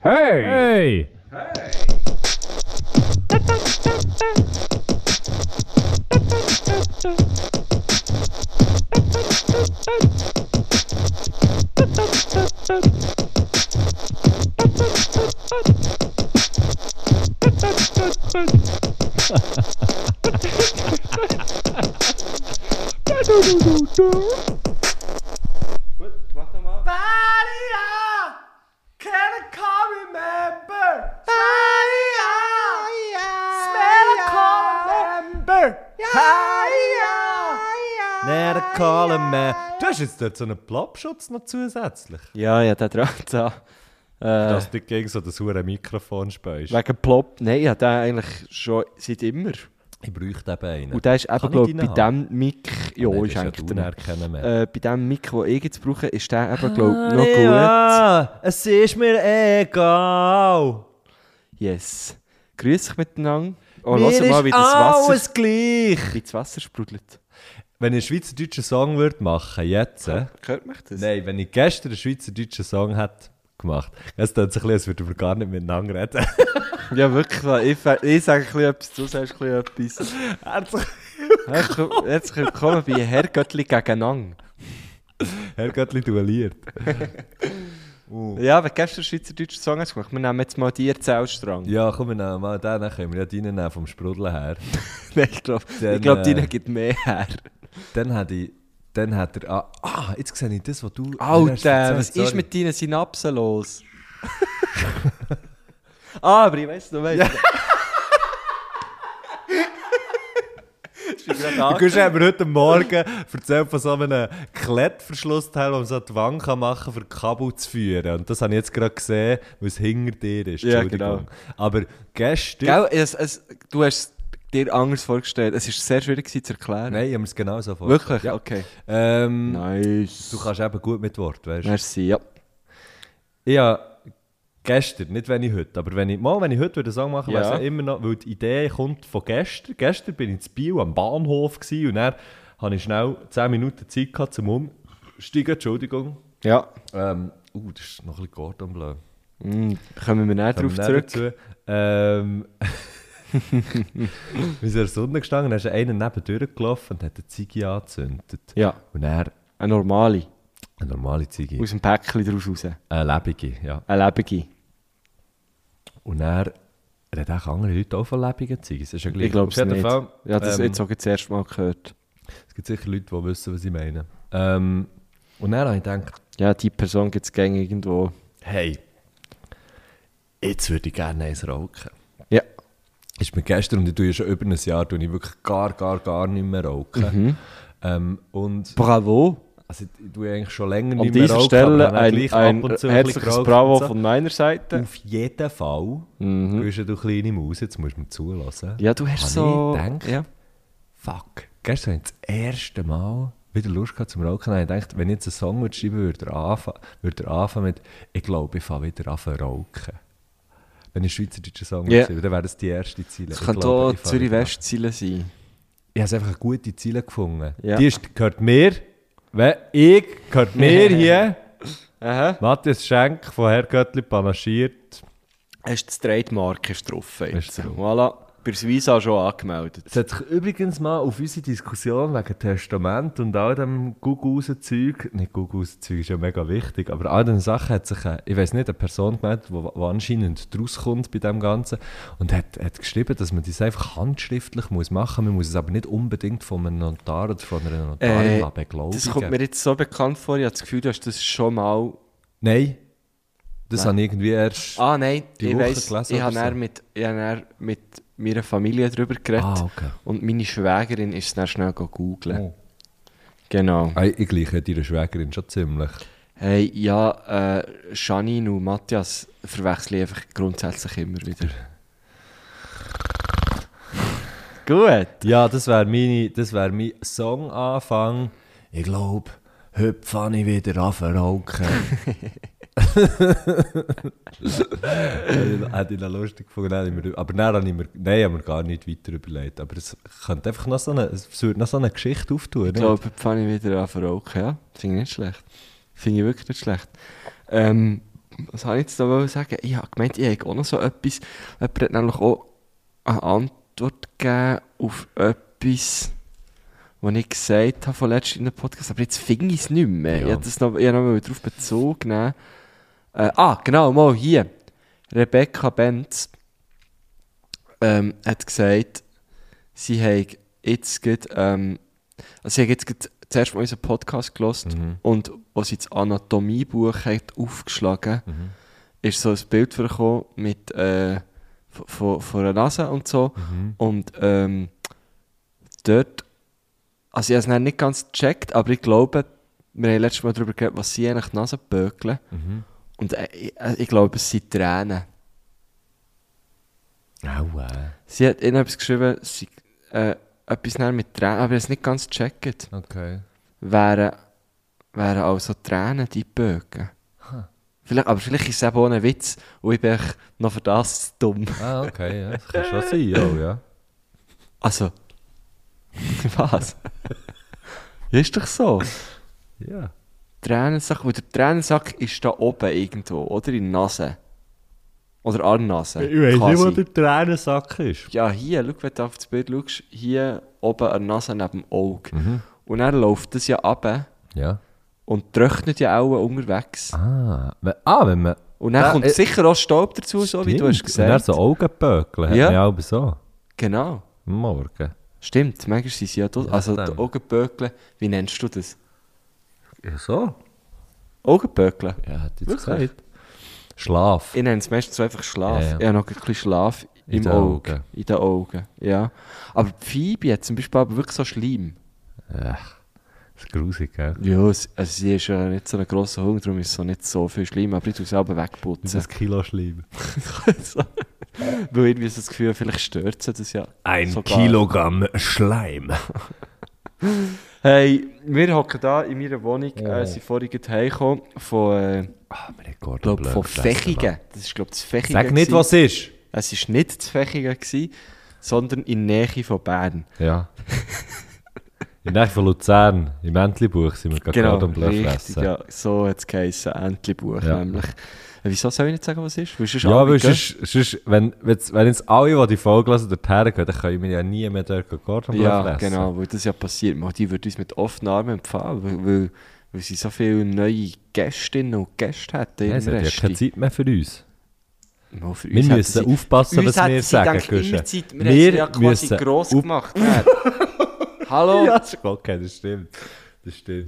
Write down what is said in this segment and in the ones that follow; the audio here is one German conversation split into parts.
Hey! Gut, mach nochmal. Maria, can I call remember? Maria, smell a call remember? Nein, call man. Du hast jetzt dort so einen Plopschutz noch zusätzlich. Ja, der draht da. Dass du gegen so das hure Mikrofon speist. Wegen Plop. Nein, ich habe den eigentlich schon seit immer. Ich bräuchte eben einen. Und der ist eben, Kann glaube ich ich, bei deinen dem Mic... Ja, Nein, ist das eigentlich ja der. erkennen mehr. Bei dem Mic, den ich jetzt brauche, ist der eben, glaube ich, noch gut. Ja, es ist mir egal. Yes. Grüß dich miteinander. Oh, Mir lass mal, wie ist das Wasser... alles gleich. Wie das Wasser sprudelt. Wenn ich einen schweizerdeutschen Song würde machen, jetzt... Hört mich das? Nein, wenn ich gestern einen schweizerdeutschen Song hätte gemacht, es tut sich ein bisschen, als würden wir gar nicht miteinander reden. Ja, wirklich. Ich sage ein bisschen etwas, du sagst ein bisschen etwas. Herzlich willkommen bei Herr Göttli gegeneinander. Herr Göttli duelliert. Ja, wenn du gestern einen schweizerdeutschen Song hast gemacht, wir nehmen jetzt mal die Erzählstrang. Ja, komm, wir nehmen mal den, dann können wir ja deinen nehmen, vom Sprudeln her. Nein, ich glaube, Dann, deiner gibt mehr her. Dann hat er... Jetzt sehe ich das, was du... Alter, was ist mit deinen Synapsen los? Aber ich weiss, du weißt. Ja. Du hast mir heute Morgen erzählt von so einem Klettverschlussteil, den man so an die Wand machen kann, für Kabel zu führen. Und das habe ich jetzt gerade gesehen, weil es hinter dir ist. Ja, Entschuldigung. genau. Aber gestern... Gell, du hast es dir anders vorgestellt. Es war sehr schwierig zu erklären. Nein, ich habe mir es genau so vorgestellt. Wirklich? Ja. Okay. Nice. Du kannst eben gut mit Wort, weißt du? Merci, ja. Ich habe gestern, nicht wenn ich heute, aber wenn ich heute einen Song machen würde, Ja. weiss ich immer noch, weil die Idee kommt von gestern. Gestern bin ich in Biel am Bahnhof gewesen, und dann hatte ich schnell 10 Minuten Zeit gehabt zum Umsteigen, Entschuldigung. Ja. Das ist noch ein bisschen Gordon Bleu. Kommen wir näher drauf zurück. Wir sind in der Sonne gestanden, dann ist einer nebendurch gelaufen und hat eine Ziege angezündet. Ja. Und er Eine normale. eine normale Ziege. Aus dem Päckchen draus raus. Eine lebige, ja. Eine lebende. Und er hat auch andere Leute auch von lebenden Ziegen. Das ist ja gleich. Ich glaube es Auf jeden nicht. Fall, Ja, das jetzt auch das erste Mal gehört. es gibt sicher Leute, die wissen, was ich meine. Und dann habe ich gedacht, Ja, die Person gibt es gerne irgendwo. hey, jetzt würde ich gerne eins rauchen. Ja. Ist mir gestern, und ich tue ja schon über ein Jahr, tue ich wirklich gar nicht mehr rauchen. Und Bravo. also ich tue eigentlich schon länger An nicht mehr dieser rauchen, Stelle aber dann gleich ein ab und zu herzliches bisschen geraucht Bravo und so. von meiner Seite. Auf jeden Fall. Du bist ja du kleine Maus, jetzt musst du mir zulassen. Ja, du hast Habe so... ich gedacht, Ja. fuck, gestern habe ich das erste Mal wieder Lust gehabt zum Rauchen. Dann habe ich gedacht, wenn ich jetzt einen Song schreiben würde, würde er anfangen mit «Ich glaube, ich fange wieder an zu rauchen». Wenn ich einen schweizerdeutschen Song Yeah. schreibe, dann wäre das die erste Ziele. Das Ich könnte glaube, auch ich fange wieder an. Zürich-West-Ziele sein. Ich habe einfach eine gute Ziele gefunden. Ja. Die gehört mir. Gehört mir hier. Aha. Matthias Schenk von Herr Göttli panaschiert. Hast du das Trademark ist drauf jetzt. Ist drauf. Voilà. Bei der Visa schon angemeldet. Es hat sich übrigens mal auf unsere Diskussion wegen Testament und all dem Gugus-Zeug, nicht Gugus-Zeug ist ja mega wichtig, aber all den Sachen hat sich, ich weiß nicht, eine Person gemeldet, die anscheinend draus kommt bei dem Ganzen und hat geschrieben, dass man das einfach handschriftlich machen muss. Man muss es aber nicht unbedingt von einem Notar oder von einer Notarin beglaubigen. Das kommt mir jetzt so bekannt vor, ich habe das Gefühl, du hast das schon mal... Nein, das habe ich irgendwie erst... Ah nein, Die ich Woche weiss, gelesen ich oder habe so. dann mit meiner Familie darüber geredet okay. und meine Schwägerin ist es dann schnell googeln. Oh. Genau. Ich gleiche deiner Schwägerin schon ziemlich. Hey, ja, Janine und Matthias verwechsel ich einfach grundsätzlich immer wieder. Gut. Ja, das wäre mein Songanfang. Ich glaube, heute fange ich wieder an zu rauchen. Hätte ich noch lustig gefunden. Aber dann habe ich mir gar nicht weiter überlegt. Aber es könnte einfach noch es würde noch so eine Geschichte auftun. Ich glaube, jetzt fange ich wieder an zu rauchen, ja. Finde ich nicht schlecht. Finde ich wirklich nicht schlecht. Was habe ich jetzt noch sagen? Ich habe gemeint, ich habe auch noch so etwas. Jemand hat nämlich auch eine Antwort gegeben auf etwas, was ich gesagt habe von letztem in einem Podcast. Aber jetzt finde ich es nicht mehr. Ja. Ich habe noch darauf Bezug nehmen. Genau, mal hier. Rebecca Benz hat gesagt, sie hat jetzt gerade, zuerst mal unseren Podcast gehört und als sie das Anatomiebuch hat aufgeschlagen, ist so ein Bild vorgekommen mit von einer Nase und so. Und dort, also ich habe es nicht ganz gecheckt, aber ich glaube, wir haben letztes Mal darüber geredet, was sie eigentlich die Nase bökeln. Und ich glaube, es sind Tränen. Sie hat ihnen etwas geschrieben, etwas mit Tränen, aber ich habe es nicht ganz gecheckt. Okay. Wären also Tränen die Bögen. Aber vielleicht ist es eben auch ein Witz und ich bin echt noch für das zu dumm. Ah, okay, ja. Das kann schon sein, auch, ja. Also, was? Ist doch so. Ja. Tränensack, weil der Tränensack ist da oben irgendwo, oder in der Nase. Oder an der Nase. Ich weiss Kann nicht, wo sein. der Tränensack ist. Ja, hier, schau, wenn du auf das Bild schaust, hier oben an der Nase neben dem Auge. Und dann läuft das ja runter Ja. und trocknet ja auch unterwegs. Wenn man... Und dann kommt sicher auch Staub dazu, so wie du hast Und dann gesagt. so Augenböckeln hat Ja. man ja auch so. Genau. Am Morgen. Stimmt, manchmal sind sie ja dort. Ja, Also stimmt. die Augenböckle, wie nennst du das? Ja, so? Augenböckle? Ja, hat jetzt Wirklich? gesagt. Schlaf. Ich nenne es meistens einfach Schlaf. Ja, ja. Ich habe noch ein bisschen Schlaf In im den Auge. Augen. In den Augen, ja. Aber die Phoebe hat zum Beispiel aber wirklich so Schleim. Das ist grusig, gell? Ja, also sie ist ja nicht so ein grosser Hund, darum ist es so nicht so viel Schleim, aber ich tue es selber wegputzen. Das Kilo Schleim. So. Weil irgendwie so das Gefühl, vielleicht stört sie das ja. Ein sogar. Kilogramm Schleim. Hey, wir hocken da in meiner Wohnung, sind vorhin heimgekommen von, von Fechingen. Das ist, glaube ich, das Fechingen. Sag nicht, was ist. Es war nicht das Fechingen, sondern in der Nähe von Bern. Ja. In der Nähe von Luzern, im Entlebuch, sind wir gerade Cordon Bleu richtig, fressen. ja, so hat es geheissen, Entlebuch Ja. nämlich. Wieso soll ich nicht sagen, was es ist? Weil sonst Ja, alle weil gehen. sonst, wenn jetzt alle, die die Folge hören, dorthin gehen, dann können wir ja nie mehr dort Cordon Bleu Ja, fressen. genau, weil das ja passiert. Man, die würde uns mit offenen Armen empfangen, weil sie so viele neue Gästinnen und Gäste hätten. Ja, es hat ja keine Zeit mehr für uns. Mal für Wir uns hätten müssen sie- aufpassen, für uns was wir hätten sie sagen, gedacht, Guschen. immer Zeit. Wir haben sie ja quasi müssen gross auf- gemacht. Hallo? Ja, das ist okay, das stimmt. Das stimmt.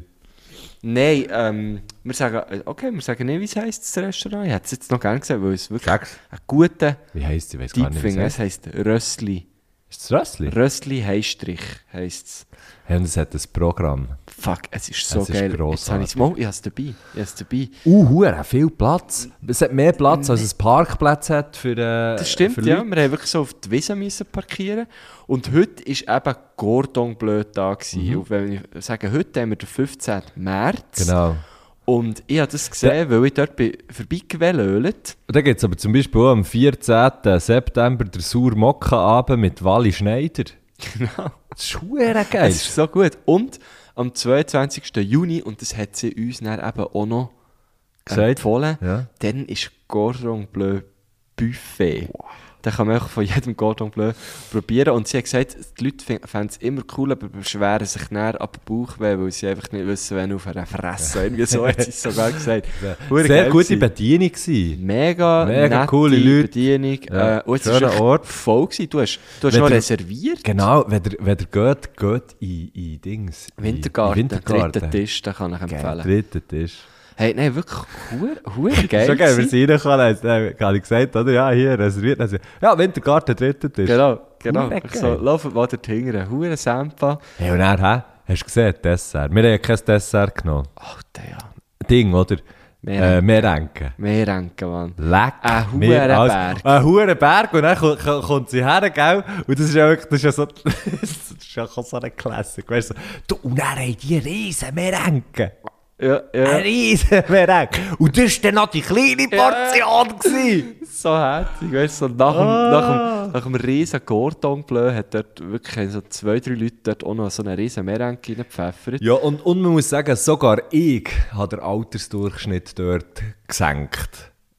Nein, wir sagen nicht, wie es heisst, das Restaurant. Ich hätte es jetzt noch gerne gesagt, weil es wirklich Sag's. ein guter Wie heisst sie? Ich weiss gar nicht, wie Deepfinger. es Es heisst Rössli. Ist das Rössli? Rössli Heistrich heisst es. Hey, und es hat ein Programm. Fuck, es ist so Es ist geil. Jetzt grossartig. habe ich es mal. Ich habe es dabei. Ich habe es dabei. Hure, viel Platz. Es hat mehr Platz, als ein Parkplatz hat für Das stimmt, für ja. Leute. Wir haben wirklich so auf die Wiese müssen parkieren. Und heute war eben Cordon Bleu da gewesen. Und wenn ich sage, heute haben wir den 15. März. Genau. Und ich habe das gesehen, weil ich dort vorbeigewählt. Und dann gibt es aber zum Beispiel auch am 14. September den Sauer-Mokka-Abend mit Wally Schneider. Genau. Das ist hure geil. Es ist so gut. Und am 22. Juni, und das hat sie uns dann eben auch noch Gesagt. empfohlen, Ja. dann ist Cordon Bleu Buffet. Da kann man auch von jedem Cordon Bleu probieren. Und sie hat gesagt, die Leute fänden es immer cool, aber beschweren sich näher ab Bauchweh, weil sie einfach nicht wissen, wenn auf einer Fressen. Irgendwie so hat sie es sogar gesagt. Hure Sehr geil gute gewesen. Bedienung gewesen. Mega Mega coole nette Leute. Bedienung. Ja, Und es schöner war Ort. voll gewesen. Du hast Wenn noch ihr- reserviert. Genau, wenn ihr geht in Dings. Wintergarten, in dritten Tisch, den kann ich empfehlen. Dritter Tisch. Hey, nein, wirklich hure geil. Schon geil, wir gewesen. sind reingekommen, dann habe ich gesagt, oder? Ja, hier, reserviert. Dann ja, Wintergarten, dritter Tisch. Genau. Hure So, geil. laufen wir da hinten. Hure Sampa. Hey, und dann, hast du gesehen, Dessert. Wir haben ja kein Dessert genommen. Alter, ja. Ding, oder? Merenke. Merenke. Merenke, Mann. Leck. Ein Wir als- Hurenberg. Ein Hurenberg. Und dann kommt sie her, gell? Und das ist ja wirklich, das ist ja so, das ist ja so eine Klassik. Weißt du, du, und dann haben die riesen Merenke. Ja, Ein ja. riesen Merenke. Und das war dann noch die kleine Portion. gewesen. So herzig. Weißt du, so nach dem riesen Cordon Bleu hat dort wirklich so 2-3 Leute dort auch noch so eine riesen Merenke reingepfeffert. Ja, und man muss sagen, sogar ich habe den Altersdurchschnitt dort gesenkt.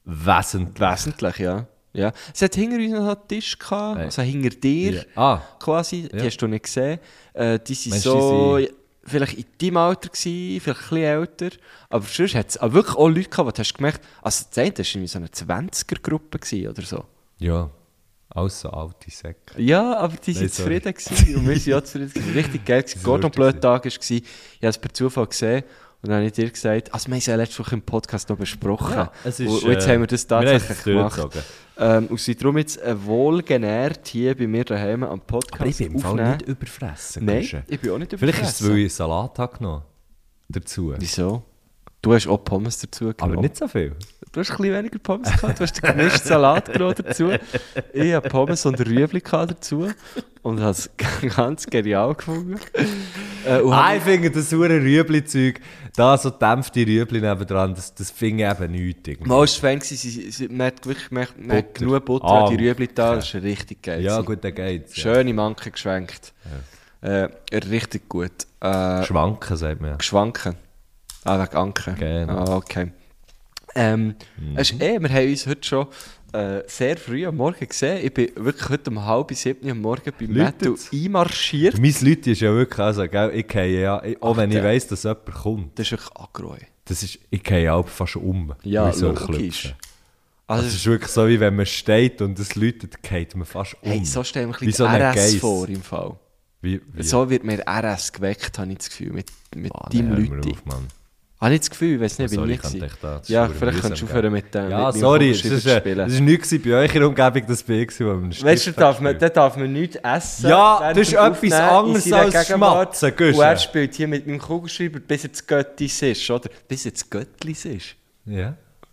Wesentlich. Ja. Ja. Es hat hinter uns noch einen Tisch gehabt, also hinter dir quasi, die hast du nicht gesehen. Die sind Meinst so, vielleicht in deinem Alter gewesen, vielleicht ein bisschen älter, aber sonst hat es wirklich auch Leute gehabt, die du hast gemerkt, also das eine war irgendwie so eine 20er-Gruppe gewesen oder so. Ja, alles so alte Säcke. Ja, aber die waren zufrieden gewesen, und wir waren auch zufrieden gewesen. Richtig geil gewesen. Gordon Blöd Tag war, ich habe es per Zufall gesehen. Und dann habe ich dir gesagt, also wir haben es ja letzte Woche im Podcast noch besprochen. Ja, es ist, und jetzt haben wir das tatsächlich gemacht. Und sind darum jetzt wohlgenährt hier bei mir daheim am Podcast aber ich bin im Fall aufnehmen. nicht überfressen. Nein, ich bin auch nicht überfressen. Vielleicht ist es, weil ich Salat habe genommen dazu. Wieso? Du hast auch Pommes dazu genommen. Aber nicht so viel. Du hast ein bisschen weniger Pommes gehabt, du hast den gemischten Salat genommen dazu. Ich habe Pommes und Rüebli dazu und habe es ganz genial gefunden. Ich finde das saure Rüebli-Zeug, da so dämpfte Rüebli nebendran, das finde ich eben nichts. Mal war es Fan, man hat wirklich man hat genug Butter an die Rüebli da, das ist richtig geil. Ja gut, dann geht's. Ja. Schöne Manken geschwenkt. Ja. Richtig gut. Schwanken, sagt man ja. Geschwanken. Wegen Anken. Genau. Okay. Wir haben uns heute schon sehr früh am Morgen gesehen. Ich bin wirklich heute um 6:30 am Morgen bei Matthew einmarschiert. Mein Leute ist ja wirklich also, gell, ich gehe ja, auch wenn ich weiss, dass jemand kommt. Das ist wirklich aggro. Ich gehe ja auch fast Ja, so logisch. Also es ist wirklich so, wie wenn man steht und es läutet, geht man fast Hey, so stellen wir ein wie bisschen so RS Geiss. vor im Fall. Wie? So wird mir RS geweckt, habe ich das Gefühl, mit deinem Leute. Habe ich das Gefühl, ich weiß nicht, sorry, bin ich ja, vielleicht kannst du aufhören mit dem. Ja, mit sorry, das war nichts bei euch in der Umgebung, das war ich, wo man weißt du, da darf man nichts essen. Ja, das ist etwas anderes als Schmatzen, und er spielt hier mit meinem Kugelschreiber, bis er das Göttis ist, oder? Bis er das Göttlis ist. Ja.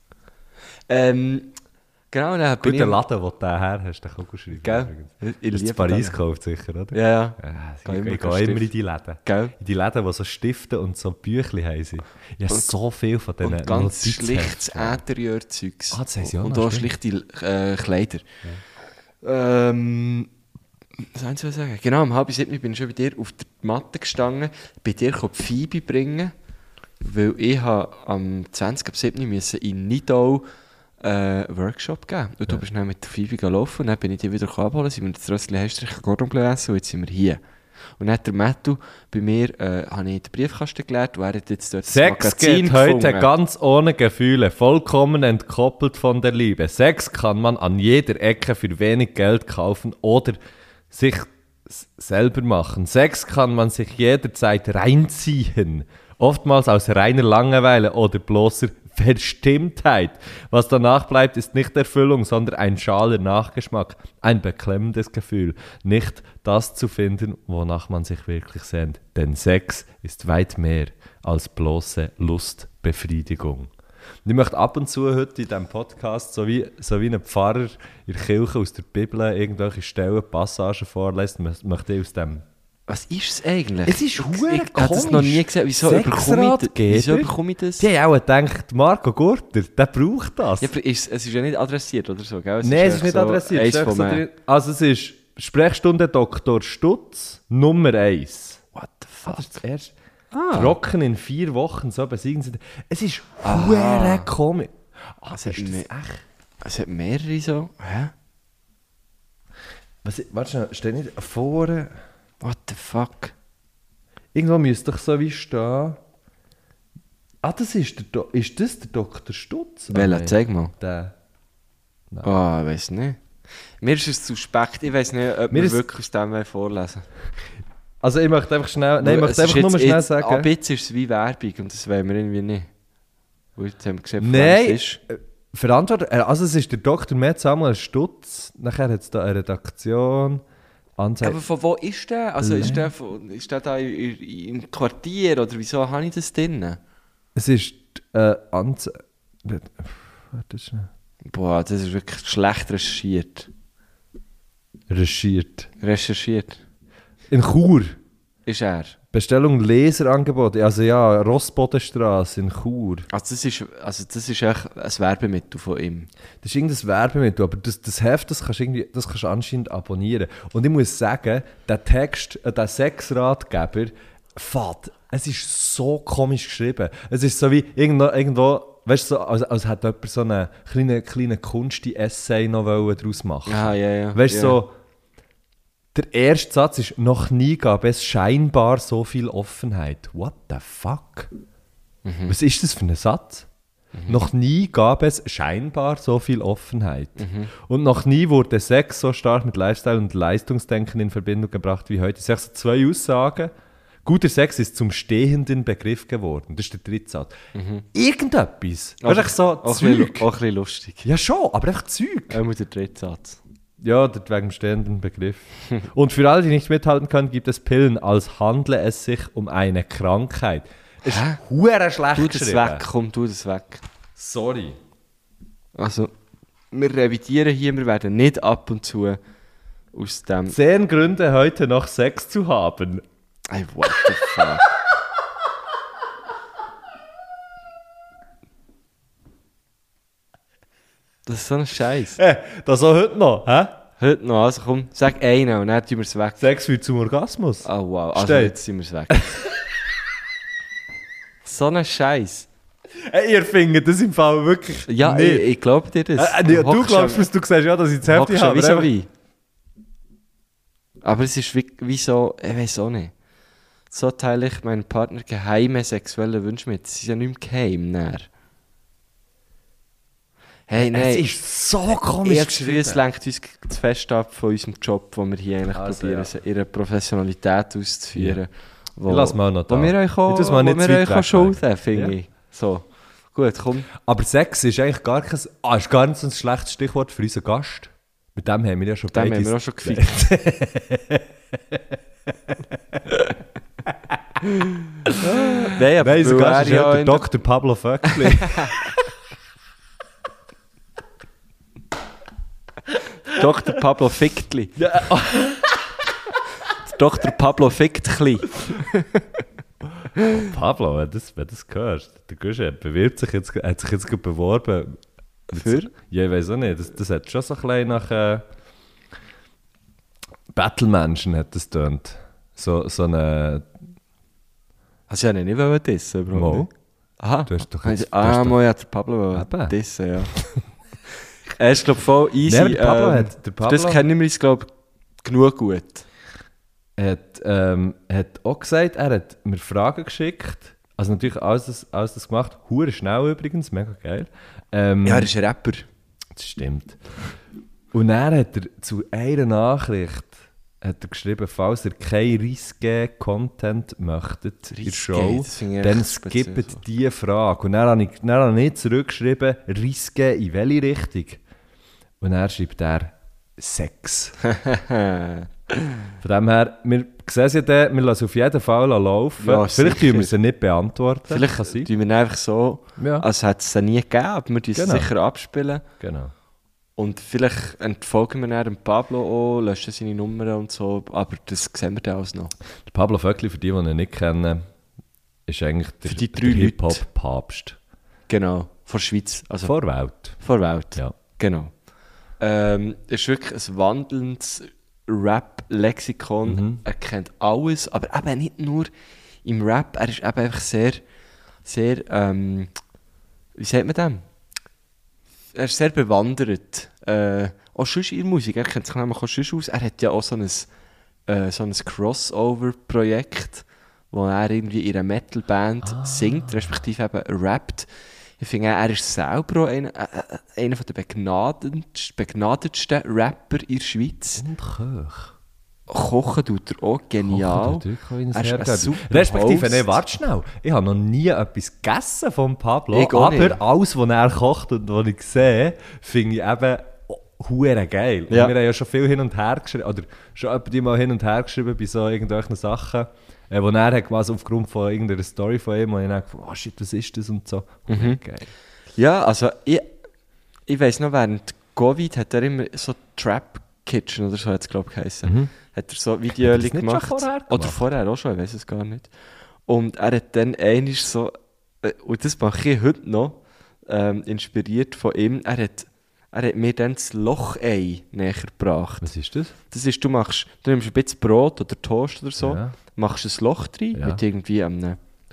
Genau, dann bin ich... Guter Laden, wo du her hast, den Kugelschreiber. Gell? Du hast in Paris gekauft, sicher, oder? Ja. Ich gehe immer in die Läden. Gell? In die Läden, die so Stifte und so Büchli haben. Ich habe so viel von diesen und ganz schlichtes Interieurzeugs. Das haben sie auch und noch, auch schlichte Kleider. Ja. Was soll ich sagen? Genau, um 6:30 bin ich schon bei dir auf der Matte gestanden, bei dir die Phoebe bringen, weil ich am 20:07 in Nidau Workshop gegeben. Und du bist dann mit der Phoebe gelaufen und dann bin ich dich wieder abholen, sind wir das Rössli Heistrich Gordon essen und jetzt sind wir hier. Und dann hat der Matthew bei mir, habe ich den Briefkasten gelernt und er hat jetzt dort Sex das Magazin geht heute gefunden. ganz ohne Gefühle, vollkommen entkoppelt von der Liebe. Sex kann man an jeder Ecke für wenig Geld kaufen oder sich selber machen. Sex kann man sich jederzeit reinziehen. Oftmals aus reiner Langeweile oder bloßer Verstimmtheit. Was danach bleibt, ist nicht Erfüllung, sondern ein schaler Nachgeschmack. Ein beklemmendes Gefühl. Nicht das zu finden, wonach man sich wirklich sehnt. Denn Sex ist weit mehr als bloße Lustbefriedigung. Und ich möchte ab und zu heute in diesem Podcast, so wie ein Pfarrer in der Kirche aus der Bibel irgendwelche Stellen, Passagen vorlesen, möchte ich aus dem... Was ist es eigentlich? Es ist verdammt Ich habe das noch nie gesehen. Wieso bekomme ich das? Die haben auch gedacht, Marco Gurter, der braucht das. Ja, aber es ist ja nicht adressiert oder so, gell? Nein, es ist nicht so adressiert. Also es ist Sprechstunde Dr. Stutz Nummer 1. What the fuck? Das ist das erste. Trocken in 4 Wochen, so besiegen sie. Es ist verdammt komisch. Es hat mehrere so. Hä? Warte schnell, steht nicht vorne... What the fuck? Irgendwo müsste doch so wie stehen. Das ist der Dr. Stutz? Welcher? Zeig mal. Der. Ich weiß nicht. Mir ist es suspekt. Ich weiß nicht, ob wir wirklich aus dem vorlesen. Also ich möchte einfach schnell... Nein, ich möchte einfach nur schnell sagen... Ab jetzt ist es wie Werbung und das wollen wir irgendwie nicht. Und jetzt haben wir gesehen, nein, was es ist. Verantwortung... Also es ist der Dr. Med Samuel Stutz. Nachher hat es da eine Redaktion... Anzeige. Aber von wo ist der? Also ist der da im Quartier oder wieso habe ich das drin? Es ist Anzeige... Warte schnell. Boah, das ist wirklich schlecht recherchiert. Recherchiert. In Chur. Ist er? Bestellung Leserangebote. Also ja, Rossbodenstrasse in Chur. Also das ist echt ein Werbemittel von ihm. Das ist irgendein Werbemittel, aber das Heft, das kannst du anscheinend abonnieren. Und ich muss sagen, der Text, der Sexratgeber, es ist so komisch geschrieben. Es ist so wie irgendwo weißt du, so, als hätte jemand so einen kleinen Kunst-Essay noch daraus machen. Ah, ja. Weißt du, so, der erste Satz ist, noch nie gab es scheinbar so viel Offenheit. What the fuck? Was ist das für ein Satz? Noch nie gab es scheinbar so viel Offenheit. Und noch nie wurde Sex so stark mit Lifestyle und Leistungsdenken in Verbindung gebracht wie heute. Das sind so 2 Aussagen. Guter Sex ist zum stehenden Begriff geworden. Das ist der dritte Satz. Irgendetwas. Weißt du, so auch Zeug. ein bisschen lustig. Ja schon, aber echt Zeug. Einmal der dritte Satz. Ja, wegen dem stehenden Begriff. Und für alle, die nicht mithalten können, gibt es Pillen, als handle es sich um eine Krankheit. Es ist hure schlecht Tu das geschrieben. weg, komm, tu das weg. Sorry. Also, wir revidieren hier, wir werden nicht ab und zu aus dem... 10 Gründe, heute noch Sex zu haben. Ey, what the fuck? Das ist so ein Scheiß. Das auch heute noch, hä? Heute noch, also komm, sag einen und dann tun wir es weg. Sex führt zum Orgasmus. Oh wow, also Steht. jetzt sind wir es weg. So ein Scheiß. Ihr findet das im Fall wirklich Ja, nicht. ich glaube dir das. Du hockst glaubst, was du sagst, ja, dass ich das Heftig hockst habe. wie so aber wie. Aber es ist wie so, ich weiß auch nicht. So teile ich meinen Partner geheime sexuelle Wünsche mit. Das ist ja nicht mehr geheim, näher. Hey, nein. Es ist so komisch Es lenkt uns zu fest ab von unserem Job, wo wir hier eigentlich probieren, ihre Professionalität auszuführen. Wo, Ich lass mal noch da. Wo wir euch Ich tu's mal nicht zu weit weg schulden, finde Ja. ich. So, gut, komm. Aber Sex ist eigentlich gar kein... ist gar nicht so ein schlechtes Stichwort für unseren Gast. Mit dem haben wir ja schon Dem beide... haben wir auch schon gefickt. Nein, aber Nein, unser weil Gast er ist ja ja der in der- Dr. Pablo Vöckli. Dr. Pablo Ficktli. Ja. Dr. Pablo Ficktli. Pablo, wenn du das hörst, der Guschen hat sich jetzt gerade beworben. Für? Ja, ich weiß auch nicht. Das hat schon so ein bisschen nach Battle-Menschen hat das tönt. So eine... Also ja, nicht wollen dissen, Bro. Mo? Aha. Du hast doch Also, jetzt- du hast doch- Mo hat der Pablo Eben. dissen, ja. Er ist, glaube ich, voll easy. Nein, der Pablo Das kennen wir uns, glaube ich, genug gut. hat auch gesagt, er hat mir Fragen geschickt. Also natürlich alles das gemacht. Hure schnell übrigens, mega geil. Ja, er ist ein Rapper. Das stimmt. Und dann hat er zu einer Nachricht hat er geschrieben, falls ihr kein risque-Content möchtet in der Risque, Show, das finde ich dann echt speziell so. skippt diese Frage. Und dann habe ich zurückgeschrieben, risque in welche Richtung? Und dann schreibt er Sex. Von dem her, wir sehen es ja dann, wir lassen auf jeden Fall laufen. Ja, Vielleicht sicher. tun wir sie nicht beantworten. Vielleicht Kann sein. tun wir ihn einfach so, Ja. als hätte es nie gegeben, aber wir tun es Genau. sicher abspielen. Genau. Und vielleicht entfolgen wir dann dem Pablo auch, löschen seine Nummern und so, aber das sehen wir dann alles noch. Der Pablo Vöckli, für die ihn nicht kennen, ist eigentlich der, Für die der 3 Leute. Hip-Hop-Papst. Genau, von der Schweiz, also Vor Welt. vor der Welt. Ja. Genau. Ist wirklich ein wandelndes Rap-Lexikon. Er kennt alles, aber eben nicht nur im Rap. Er ist eben einfach sehr, wie sagt man das? Er ist sehr bewandert. Auch sonst in der Musik. Er kennt sich nämlich auch sonst aus. Er hat ja auch so ein Crossover-Projekt, wo er irgendwie in einer Metal-Band singt, respektive eben rappt. Ich finde, er ist selber auch einer der begnadetsten Rapper in der Schweiz. Und Köch. Kochen tut er auch genial. Er ist ein super Respektive, Host. nee, warte schnell. Ich habe noch nie etwas gegessen von Pablo. Ich auch Aber nicht. alles, was er kocht und was ich sehe, finde ich eben hure geil. Ja. Und wir haben ja schon viel hin und her geschrieben, oder schon etwa mal hin und her geschrieben bei so irgendwelchen Sachen, wo er hat quasi aufgrund von irgendeiner Story von ihm, wo ich dann gedacht, oh shit, was ist das und so. Geil. Ja, also ich weiss noch, während Covid hat er immer so Trap Kitchen oder so hat es glaube ich geheißen. Hat er so Videos Hat er das nicht gemacht. schon vorher Oder gemacht? vorher auch schon, ich weiß es gar nicht. Und er hat dann einmal so, und das mache ich heute noch, inspiriert von ihm, er hat mir dann das Lochei näher gebracht. Was ist das? Das ist, du nimmst ein bisschen Brot oder Toast oder so, Ja. machst ein Loch rein Ja. mit irgendwie einem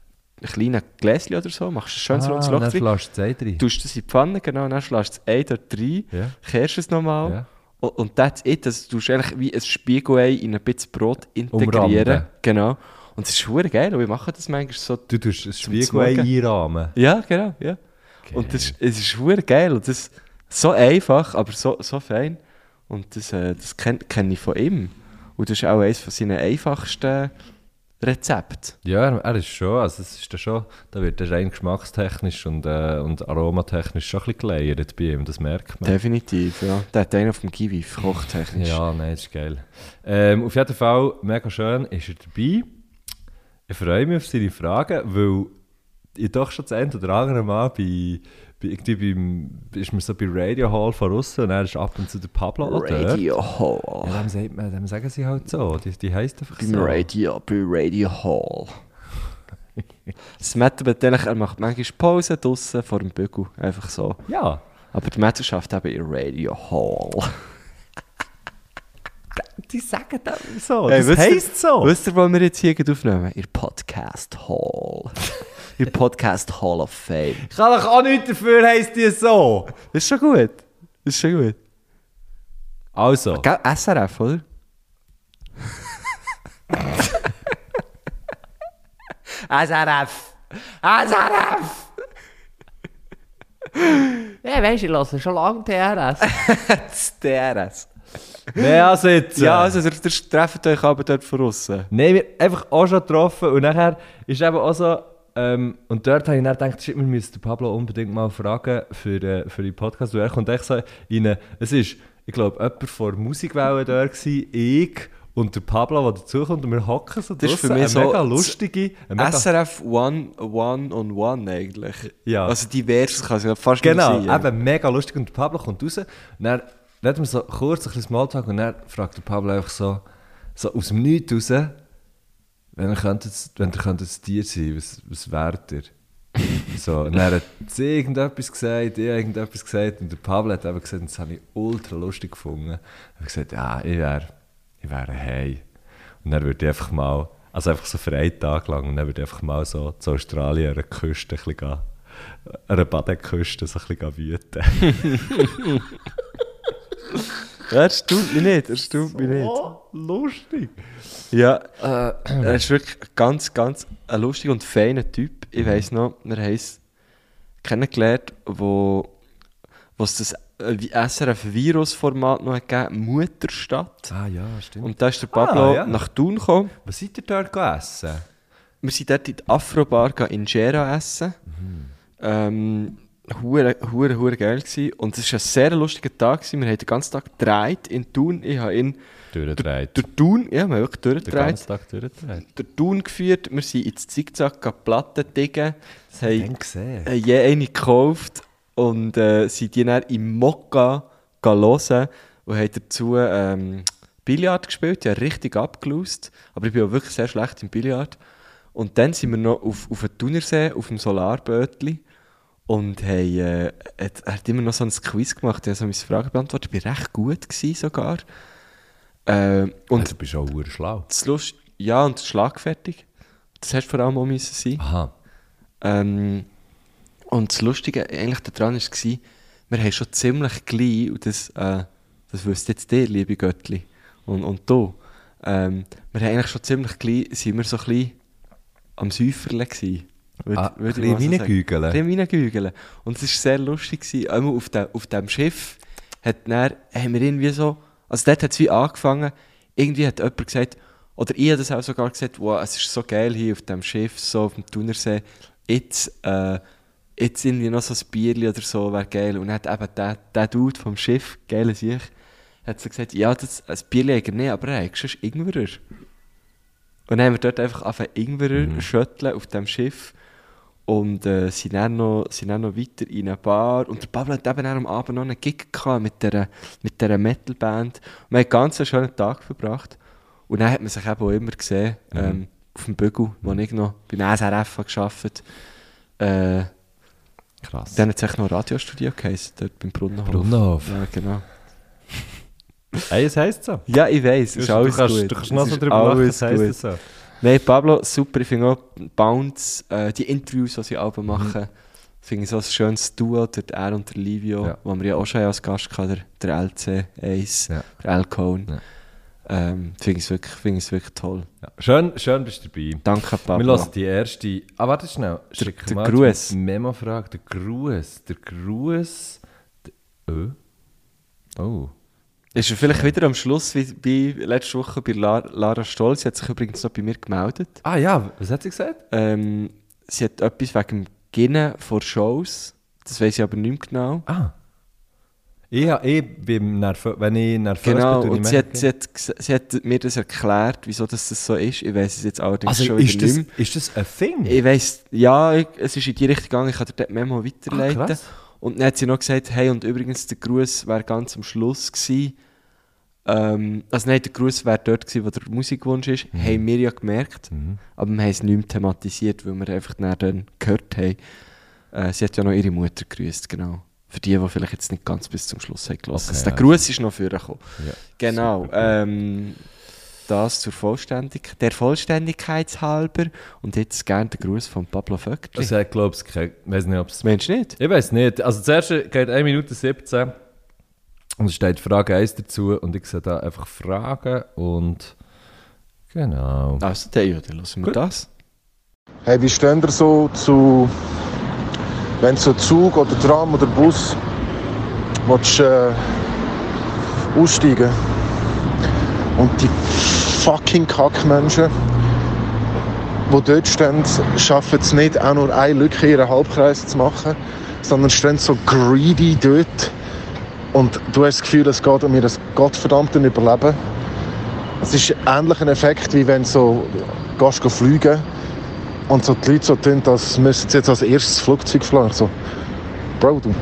kleinen Gläschen oder so, machst ein schönes rundes Loch dann drin, flasst es drin. tust das in die Pfanne, genau, dann schlägst du das Ei dort rein, Ja. kehrst es nochmal Ja. und that's it. Also, du tust eigentlich wie ein Spiegelei in ein bisschen Brot integrieren. Umranden. Genau. Und es ist verdammt geil, und wir machen das manchmal so. Du tust ein Zum Spiegelei Morgen. einrahmen. Ja, genau, ja. Und es ist verdammt geil und das so einfach, aber so fein. Und das kenne ich von ihm. Und das ist auch eines von seinen einfachsten Rezepten. Ja, er ist schon, also es ist da wird er rein geschmackstechnisch und aromatechnisch schon ein bisschen geleiert bei ihm, das merkt man. Definitiv, ja. Der hat einen auf dem Kiwi, kochtechnisch. Ja, nein, das ist geil. Auf jeden Fall, mega schön ist er dabei. Ich freue mich auf seine Fragen, weil ich doch schon das eine oder andere Mal ist mir so bei Radio Hall von außen und er ist ab und zu der Pablo auch dort. Radio Hall. Ja, dem sagen sie halt so, die heisst einfach Bei so. Radio Hall. Das Mathe natürlich, er macht manchmal Pause draussen vor dem Bügel, einfach so. Ja. Aber die Mathe schafft eben in Radio Hall. Die sagen das so, Hey, das wisst ihr- heisst so. Wisst ihr, wo wir jetzt hier aufnehmen? In Podcast Hall. In Podcast Hall of Fame. Ich kann doch auch nichts dafür, heisst die so. Das ist schon gut. Das ist schon gut. Also, Gell, SRF, oder? SRF! SRF! Ja, weisst du, ich lasse schon lange TRS. Das DRS. mehr sitzen. Ja, also, ihr trefft euch aber dort von außen. Nein, wir haben einfach auch schon getroffen und nachher ist eben auch so, und dort habe ich dann gedacht, shit, wir müssen den Pablo unbedingt mal fragen für den Podcast. Und er kommt echt so rein, es ist, ich glaube, jemand von der Musikwelle da gewesen, ich und der Pablo, der dazukommt und wir hocken so Das ist für draussen, mich so mega lustige, eine mega, SRF One-on-One eigentlich. Ja. Also divers kann es fast genau, nicht sein. eben mega lustig und der Pablo kommt raus und dann hat man so kurz ein bisschen Smalltalk und dann fragt der Pablo einfach so aus dem Nichts raus, wenn ihr könntet Tier sein, was wärt ihr? So, und dann hat sie irgendetwas gesagt, ich irgendetwas gesagt und der Pablo hat eben gesagt, und das habe ich ultra lustig gefunden. Er hat gesagt, ja, ich wäre ein Hai. Und dann würde ich einfach mal, also einfach so für einen Tag lang, und dann würde ich einfach mal so zu Australien an der Küste ein bisschen gehen, an einer Badeküste so ein bisschen wüten. Ja, erstaunt mich nicht, Oh, lustig. Ja, er ist wirklich ganz, ganz ein lustiger und feiner Typ. Ich weiss noch, wir haben es kennengelernt, wo es das SRF-Virus-Format noch gegeben, Mutterstadt. Ah ja, stimmt. Und da ist der Pablo ja. nach Thun gekommen. Was seid ihr dort gegessen? Wir sind dort in die Afro-Bar Injera essen. Hure geil gewesen. Und es war ein sehr lustiger Tag gewesen. Wir haben den ganzen Tag gedreht in Thun. Ich habe ihn Durchgedreht. durch Thun, ja, wir haben wirklich Den durchgedreht. ganzen Tag durchgedreht. Durch Thun geführt. Wir sind ins Zickzack Platten diggen. Das haben Den gesehen. je eine gekauft und sind die dann im Mokka hören und haben dazu Billard gespielt. Die haben richtig abgelost. Aber ich bin auch wirklich sehr schlecht im Billard. Und dann sind wir noch auf dem Thunersee, auf dem Solarbötli. Und er hat immer noch so ein Quiz gemacht. Er hat so meine Fragen beantwortet. Ich war recht gut gewesen sogar. Und Du bist auch schlau. das Lust, ja, und schlagfertig. Das hast du vor allem auch müssen sein. Aha. Und das Lustige eigentlich daran war, wir haben schon ziemlich gleich, und das wüsst jetzt ihr, liebe Göttli, und du, wir haben eigentlich schon ziemlich gleich, sind wir so ein bisschen am Säuferle gewesen. Ein bisschen reingügeln. Ein bisschen reingügeln. Und es war sehr lustig gewesen. Einmal auf dem Schiff haben wir irgendwie so, also dort hat es wie angefangen, irgendwie hat jemand gesagt, oder ich habe das auch sogar gesagt, wow, es ist so geil hier auf dem Schiff, so auf dem Thunersee, jetzt irgendwie noch so ein Bierchen oder so, wäre geil. Und dann hat eben der Dude vom Schiff, geile Sicht, hat so gesagt, ja, ein Bierchen hat er nicht, aber er hat schon Ingwerer. Und dann haben wir dort einfach angefangen Ingwerer schütteln auf dem Schiff und sind dann noch weiter in eine Bar. Und der Pablo hat eben am Abend noch einen Gig gehabt mit dieser Metalband. Und wir haben einen ganz schönen Tag verbracht. Und dann hat man sich eben auch immer gesehen, auf dem Bügel, wo ich noch beim SRF gearbeitet habe. Krass. Dann hat es echt noch ein Radiostudio geheißen, dort beim Brunnenhof. Brunnenhof. Ja, genau. Hey, es heisst so. Ja, ich weiss, es ist alles gut. Du kannst noch Es so ist drüber lachen, alles es heisst gut. es so. Nein, Pablo, super. Ich finde auch Bounce, die Interviews, die sie alle machen, finde ich so ein schönes Duo, er und der Livio, wo wir ja auch schon als Gast hatten, der LC1, der L-Cone. Ja. Finde ich es wirklich toll. Ja. Schön bist du dabei. Danke, Pablo. Wir lassen die erste... Ah, warte schnell. Der Gruß. Memo-Frage. Der Gruß... Oh. Ist er vielleicht wieder am Schluss, wie letzte Woche bei Lara Stoll? Sie hat sich übrigens noch bei mir gemeldet. Ah ja, was hat sie gesagt? Sie hat etwas wegen dem Gewinnen von Shows. Das weiss ich aber nicht mehr genau. Ah. Wenn ich nervös genau, bin, und sie hat mir das erklärt, wieso das so ist. Ich weiss es jetzt allerdings schon wieder nicht mehr. Ist das ein Thing? Ich weiss, ja, es ist in die Richtung gegangen, ich kann dir das Memo weiterleiten. Krass. Und dann hat sie noch gesagt, hey, und übrigens, der Gruß wäre ganz am Schluss gewesen. Also nein, der Gruß wäre dort gewesen, wo der Musikwunsch ist. Haben wir ja gemerkt, aber wir haben es nicht mehr thematisiert, weil wir einfach dann gehört haben. Sie hat ja noch ihre Mutter gegrüßt, genau. Für die vielleicht jetzt nicht ganz bis zum Schluss haben gelassen. Okay, also der Gruß ist noch vorgekommen. Ja, genau. Das zur Vollständigkeit. Der Vollständigkeitshalber. Und jetzt gerne der Gruß von Pablo Vöckli. Also ich glaube, ich weiß nicht, ob es... Meinst du nicht? Ich weiß nicht. Also zuerst geht 1 Minute 17 und es steht Frage 1 dazu und ich sehe da einfach Fragen und... Genau. Also dann lassen wir das. Hey, wie stehen ihr so zu... Wenn so Zug oder Tram oder Bus willst, aussteigen und die fucking Kackmenschen, die dort stehen, schaffen es nicht, auch nur eine Lücke in ihren Halbkreis zu machen, sondern stehen so greedy dort und du hast das Gefühl, es geht um ihr gottverdammte Überleben. Es ist ähnlich ein Effekt, wie wenn so gehst fliegen und so die Leute so tun, als müssten sie jetzt als erstes Flugzeug fliegen. So, Bro, du...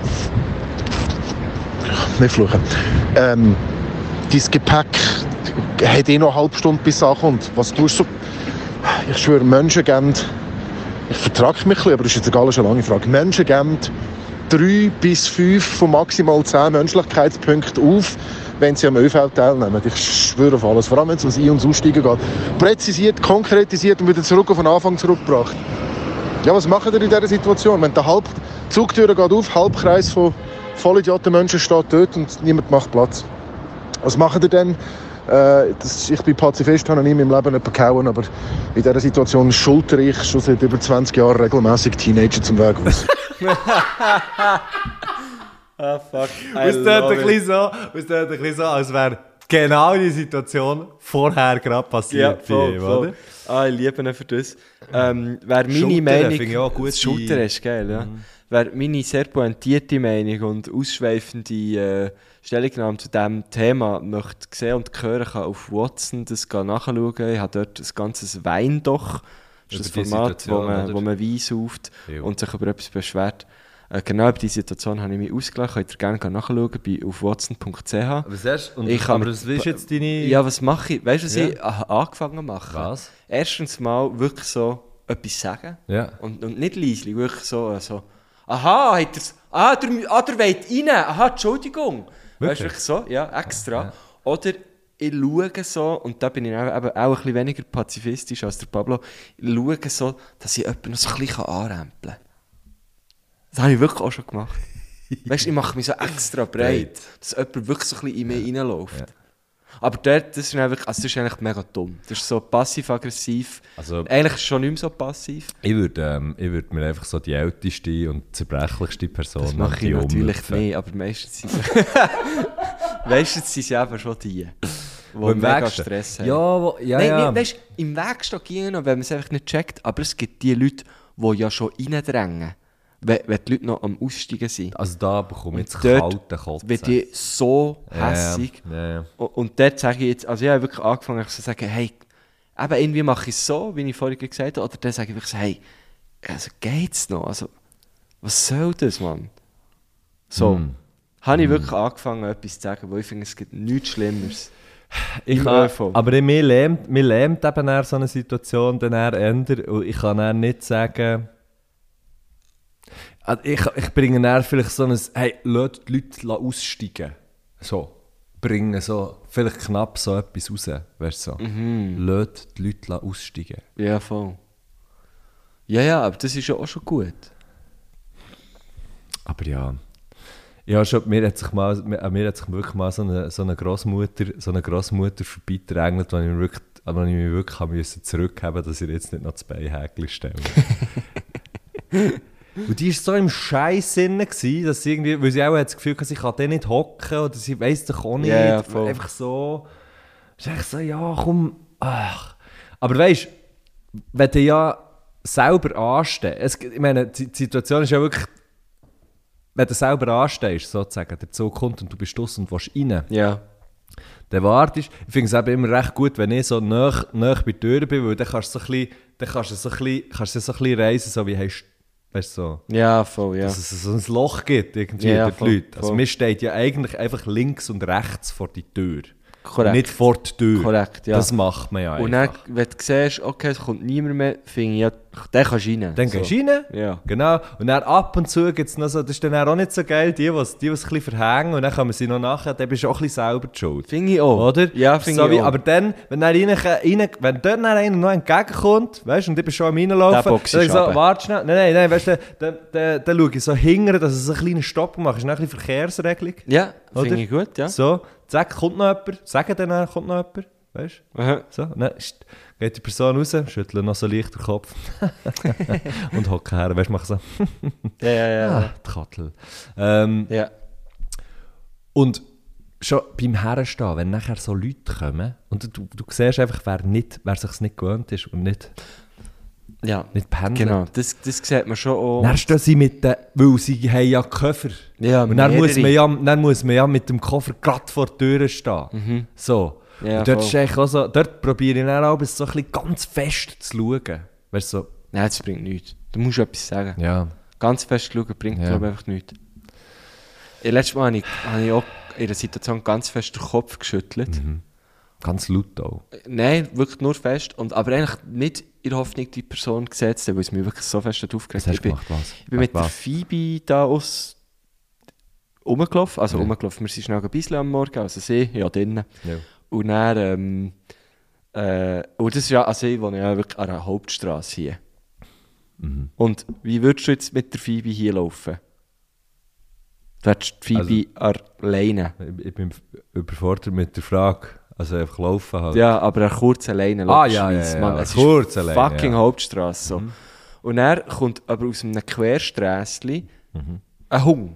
Nicht fluchen. Dein Gepäck hat noch eine halbe Stunde bis es ankommt. Was tust du? Ich schwöre, Menschen geben... Ich vertrage mich ein bisschen, aber das ist jetzt egal, das ist eine lange Frage. Menschen geben 3 bis 5 von maximal 10 Menschlichkeitspunkten auf, wenn sie am ÖV teilnehmen. Ich schwöre auf alles. Vor allem, wenn es ums Ein- und Aussteigen geht. Präzisiert, konkretisiert und wieder zurück auf den Anfang zurückgebracht. Ja, was machen wir in dieser Situation? Wenn die Zugtür geht auf, Halbkreis von Vollidioten Menschen steht dort und niemand macht Platz. Was machen ihr denn? Ich bin Pazifist, habe noch nie in meinem Leben jemanden gehauen, aber in dieser Situation schultere ich schon seit über 20 Jahren regelmäßig Teenager zum Weg aus. Ah, fuck. Es tut ein bisschen so, als wäre genau die Situation vorher gerade passiert. Ja, voll. Oder? Ah, ich liebe ihn für das. Wäre meine Schultern Meinung... finde ich auch gut. Schultern ist geil, ja. Wäre meine sehr pointierte Meinung und ausschweifende Stellungnahme zu diesem Thema möchte sehen und hören, kann auf Watson das nachschauen. Ich habe dort ein ganzes Weindoch. Das ist das Format, wo man Wein sauft und sich über etwas beschwert. Genau über diese Situation habe ich mich ausgelassen. Könnt ihr gerne nachschauen auf watson.ch. Aber was ist jetzt deine... Ja, was mache ich? Weißt du, was ich angefangen zu machen? Was? Erstens mal wirklich so etwas sagen. Ja. Und nicht leise, wirklich so aha, hat er's, der wollt rein. Aha, Entschuldigung. Weißt du, wirklich so? Ja, extra. Ja. Oder ich schaue so, und da bin ich auch ein bisschen weniger pazifistisch als der Pablo, ich schaue so, dass ich jemanden noch so ein bisschen anrempeln kann. Das habe ich wirklich auch schon gemacht. Weißt du, ich mache mich so extra breit, dass jemand wirklich so ein bisschen in mich reinläuft. Ja. Aber das ist eigentlich mega dumm. Das ist so passiv-aggressiv. Also, eigentlich schon nicht mehr so passiv. Ich würde mir einfach so die älteste und zerbrechlichste Person... Das mache ich natürlich nicht, aber meistens sind sie einfach schon die mega Stress haben. Ja. Weißt, im Weg steht gehen, wenn man es einfach nicht checkt, aber es gibt die Leute, die ja schon reindrängen. Wenn die Leute noch am Aussteigen sind. Also da bekomme ich jetzt kalte Kotzen. Wird die so hässig. Ja. Und dort sage ich jetzt, also ich habe wirklich angefangen zu sagen, hey, eben irgendwie mache ich es so, wie ich vorhin gesagt habe, oder dann sage ich wirklich so, hey, also geht's noch? Also, was soll das, Mann? So, habe ich wirklich angefangen, etwas zu sagen, weil ich finde, es gibt nichts Schlimmeres. Aber mir lähmt eben eher so eine Situation dann eher ändern und ich kann eher nicht sagen... Ich bringe dann vielleicht so ein, hey, lasst die Leute aussteigen. So. bringen so, vielleicht knapp so etwas raus, weißt du so. Lässt die Leute aussteigen. Ja, voll. Ja, aber das ist ja auch schon gut. Aber ja, mir hat sich wirklich mal so eine Grossmutter vorbeidrängelt, wo ich mich wirklich musste zurückhaben, dass ich jetzt nicht noch das Beinhäkchen stelle. Und die war so im Scheiß-Sinn, dass sie irgendwie, weil sie auch das Gefühl hatte, sie kann den nicht hocken oder sie weiss doch auch nicht. Ja, einfach so. Es ist echt so, ja, komm. Ach. Aber weißt du, wenn du ja selber anstehst, ich meine, die Situation ist ja wirklich, wenn du selber anstehst, sozusagen, der Zug kommt und du bist draussen und willst rein. Ja. Dann wartest du. Ich finde es eben immer recht gut, wenn ich so nah bei der Tür bin, weil dann kannst du so ein bisschen reisen, so wie hast weißt du, so. Ja, voll, ja. Dass es so ein Loch gibt irgendwie durch die Leute. Also mir steht ja eigentlich einfach links und rechts vor die Tür. Korrekt. Nicht vor die Tür. Korrekt, ja. Das macht man ja einfach. Und dann, wenn du siehst, okay, es kommt niemand mehr, finde ich, ja, dann kannst du rein. Dann gehst du rein, Ja. genau. Und dann ab und zu gibt es noch so, das ist dann auch nicht so geil, die es ein bisschen verhängen und dann kommen sie noch nachher, dann bist du auch ein bisschen selber die schuld. Finde ich auch. Oder? Ja, finde ich auch. Aber dann, wenn dort dann einer noch entgegenkommt, weißt du, und ich bin schon am Reinlaufen, Den boxst dann du ich so, runter. warte schnell, nein, weißt du, dann schaue ich so hinterher, dass es einen kleinen Stopp macht, ist noch ein bisschen Verkehrsregelung. Ja, Oder? finde ich gut, ja. So, zack, kommt noch jemand, sagen dann, kommt noch jemand, weißt du? Aha. So, dann geht die Person raus, schüttelt noch so leicht den Kopf und hockt her, weißt du, mach so, Ja. die Kattel. Ja. Und schon beim Herstehen, wenn nachher so Leute kommen und du siehst einfach, wer sich es nicht gewöhnt ist und nicht Ja, pendelt. genau. Das sieht man schon auch. Dann stehen sie weil sie haben ja Koffer. Ja, und dann mehrere. muss man ja mit dem Koffer gerade vor der Tür stehen. So. Ja, und dort, voll. ist eigentlich auch so, dort probiere ich dann auch so ein bisschen ganz fest zu schauen. Weißt du, so. Nein, das bringt nichts. Du musst etwas sagen. Ja. Ganz fest schauen bringt, Ja. glaube ich, einfach nichts. Letztes Mal habe ich auch in einer Situation ganz fest den Kopf geschüttelt. Ganz laut auch. Nein, wirklich nur fest. Aber eigentlich nicht in der Hoffnung, die Person gesetzt, weil es mich wirklich so fest hat aufgeregt. Was hast du gemacht? Was? Ich bin mit der Was? Phoebe da rumgelaufen. Also rumgelaufen. Wir sind schnell ein bisschen am Morgen, also sie, ja, drinnen. Ja. Und dann, und das ist ja, also ich wohne ja wirklich an einer Hauptstraße hier. Und wie würdest du jetzt mit der Phoebe hier laufen? Du hättest die Phoebe alleine. Ich bin überfordert mit der Frage. Also einfach laufen halt. Ja, aber kurz alleine. Ja, Mann, es kurz ist alleine, fucking ja. Hauptstraße. So. Und er kommt aber aus einem Quersträssli ein Hund.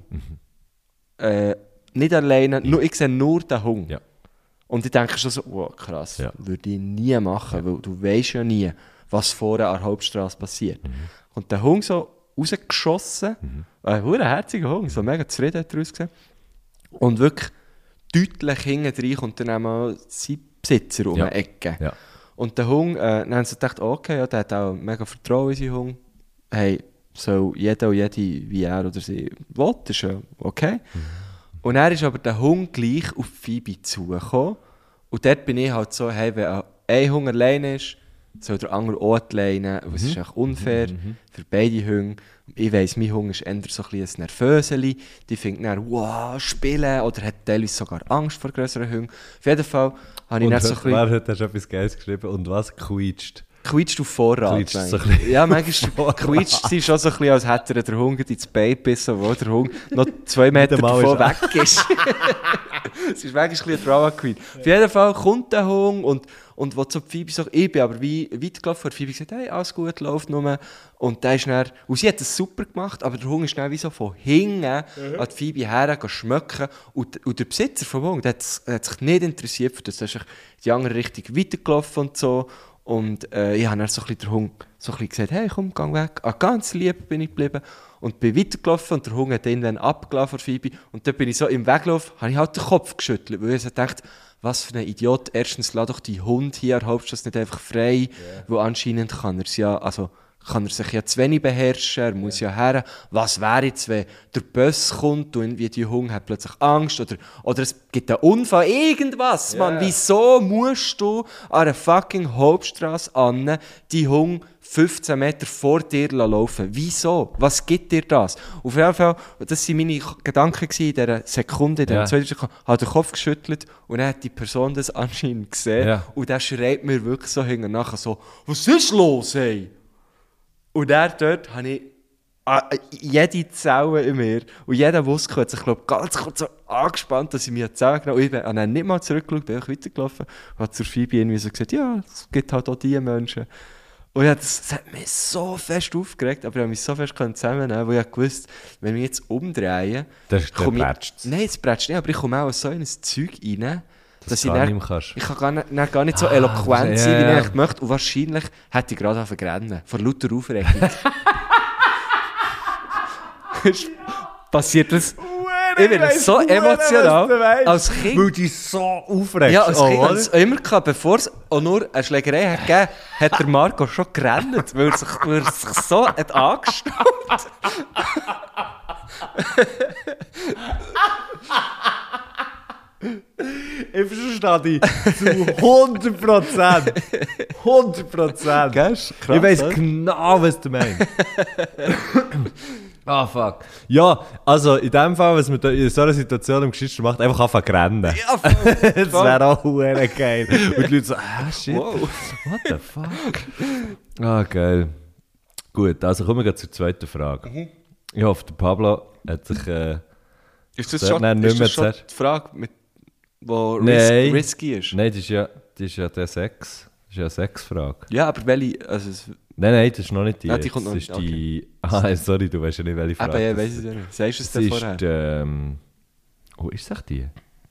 Nicht alleine, nur, ich sehe nur den Hund. Ja. Und ich denke schon so, wow, krass, Ja. würde ich nie machen, weil du weißt ja nie, was vorne an der Hauptstraße passiert. Und der Hund so rausgeschossen, ein herziger Hund, so mega zufrieden hat er ausgesehen. Und wirklich deutlich hinten rein kommt dann einmal sein Besitzer um Ja. die Ecke. Ja. Und der Hund, dann haben sie gedacht, okay, ja, der hat auch mega Vertrauen in seinen Hund. Hey, so jeder und jede, wie er oder sie will, ist ja okay. Und er ist aber der Hund gleich auf Phoebe zugekommen. Und dort bin ich halt so, hey, wenn ein Hund alleine ist, soll der andere auch alleine. Und es ist echt unfair für beide Hunde. Ich weiss, mein Hund ist eher so ein bisschen ein Nervöseli. Die findet dann, wow, spielen. Oder hat teilweise sogar Angst vor grösseren Hunden. Auf jeden Fall habe ich Und dann so ein bisschen... wer hat etwas Geiles geschrieben? Und was quietscht? Quietscht auf Vorrat. Quietscht manchmal. so ein bisschen. Ja, manchmal quietscht sie schon so ein bisschen, als hätte er den Hund ins Bein gebissen, wo der Hund noch 2 Meter Mal davon ist weg ist. Es ist wirklich ein bisschen eine Drama Queen. Auf jeden Fall kommt der Hund und wo zu Phoebe sagt, ich bin aber wie weitergelaufen, hat Phoebe gesagt, hey, alles gut, läuft nur. Und der ist dann, und sie hat das super gemacht, aber der Hund ist dann wie so von hinten an die Phoebe her schmecken. Und der Besitzer vom Hund, der hat sich nicht interessiert für das. Der ist in die andere Richtung weitergelaufen und so. Und ich habe dann so ein bisschen den Hund so ein bisschen gesagt, hey, komm, geh weg. Ganz lieb bin ich geblieben. Und bin weitergelaufen und der Hund hat irgendwann abgelaufen von Phoebe. Und dann bin ich so im Weglauf, habe ich halt den Kopf geschüttelt, weil ich so dachte, was für ein Idiot. Erstens, lass doch die Hund hier an der Hauptstraße nicht einfach frei, weil anscheinend kann er es ja, also kann er sich ja zu wenig beherrschen, er muss ja her. Was wäre jetzt, wenn der Bus kommt und irgendwie die Hunde hat plötzlich Angst oder es gibt einen Unfall, irgendwas, Mann. Wieso musst du an einer fucking Hauptstrasse an die Hunde 15 Meter vor dir laufen? Wieso? Was gibt dir das? Auf jeden Fall, das waren meine Gedanken in dieser Sekunde, in dieser zweiten Sekunde, hat den Kopf geschüttelt und dann hat die Person das anscheinend gesehen. Ja. Und der schreit mir wirklich so hinten nachher so, was ist los, ey? Und dort habe ich jede Zelle in mir und jeder Muskel hat sich, glaube ich, ganz kurz so angespannt, dass ich mich Zellen genommen habe. Ich bin dann nicht mal zurückgeschaut, bin einfach weitergelaufen und habe zur Phoebe irgendwie so gesagt, ja, es gibt halt auch diese Menschen. Und das hat mich so fest aufgeregt, aber ich habe mich so fest zusammennehmen, weil ich wusste, wenn wir jetzt umdrehen... Das prätscht es. Nein, es prätscht nicht, aber ich komme auch so in ein Zeug rein, dass ich kann gar nicht so eloquent sein, wie ich eigentlich möchte. Und wahrscheinlich hätte ich gerade vergrennen vor lauter Aufregung. Passiert das? Ich bin so emotional. Als Kind. Weil du so aufregst. Ja, als Kind hatte ich immer gehabt, bevor es auch nur eine Schlägerei hat gegeben, hat der Marco schon gerannt, weil er sich so hat angestaut. Ich verstehe dich zu 100%. 100%. Krass, ich weiss genau, was du meinst. Ah, fuck. Ja, also in dem Fall, was man da in so einer Situation im Geschichte macht, einfach anfangen zu rennen. Ja, voll. Das wäre auch verdammt geil. Und die Leute so, shit, wow. What the fuck? Ah, geil. Gut, also kommen wir gleich zur zweiten Frage. Ich hoffe, der Pablo hat sich... ist das schon die Frage, die risky ist? Nein, das ist ja der Sex. Das ist ja eine Sexfrage. Ja, aber welche... Also Nein, das ist noch nicht die. Ja, die kommt noch nicht. Das ist die... Okay. Sorry, du weißt ja nicht, welche Frage. Aber ja, weiss ich nicht. Sagst du es denn vorher? Ist es die?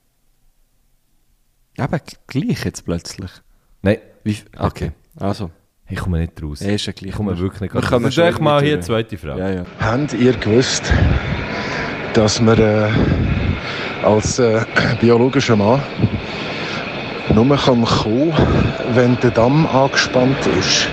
Aber gleich jetzt plötzlich. Nein. Okay, also. Ich komme nicht raus. Ja, ist ja gleich. Ich komme wirklich nicht raus. Das ist echt mal hier die zweite Frage. Ja, ja. Habt ihr gewusst, dass man als biologischer Mann nur kommen kann, wenn der Damm angespannt ist?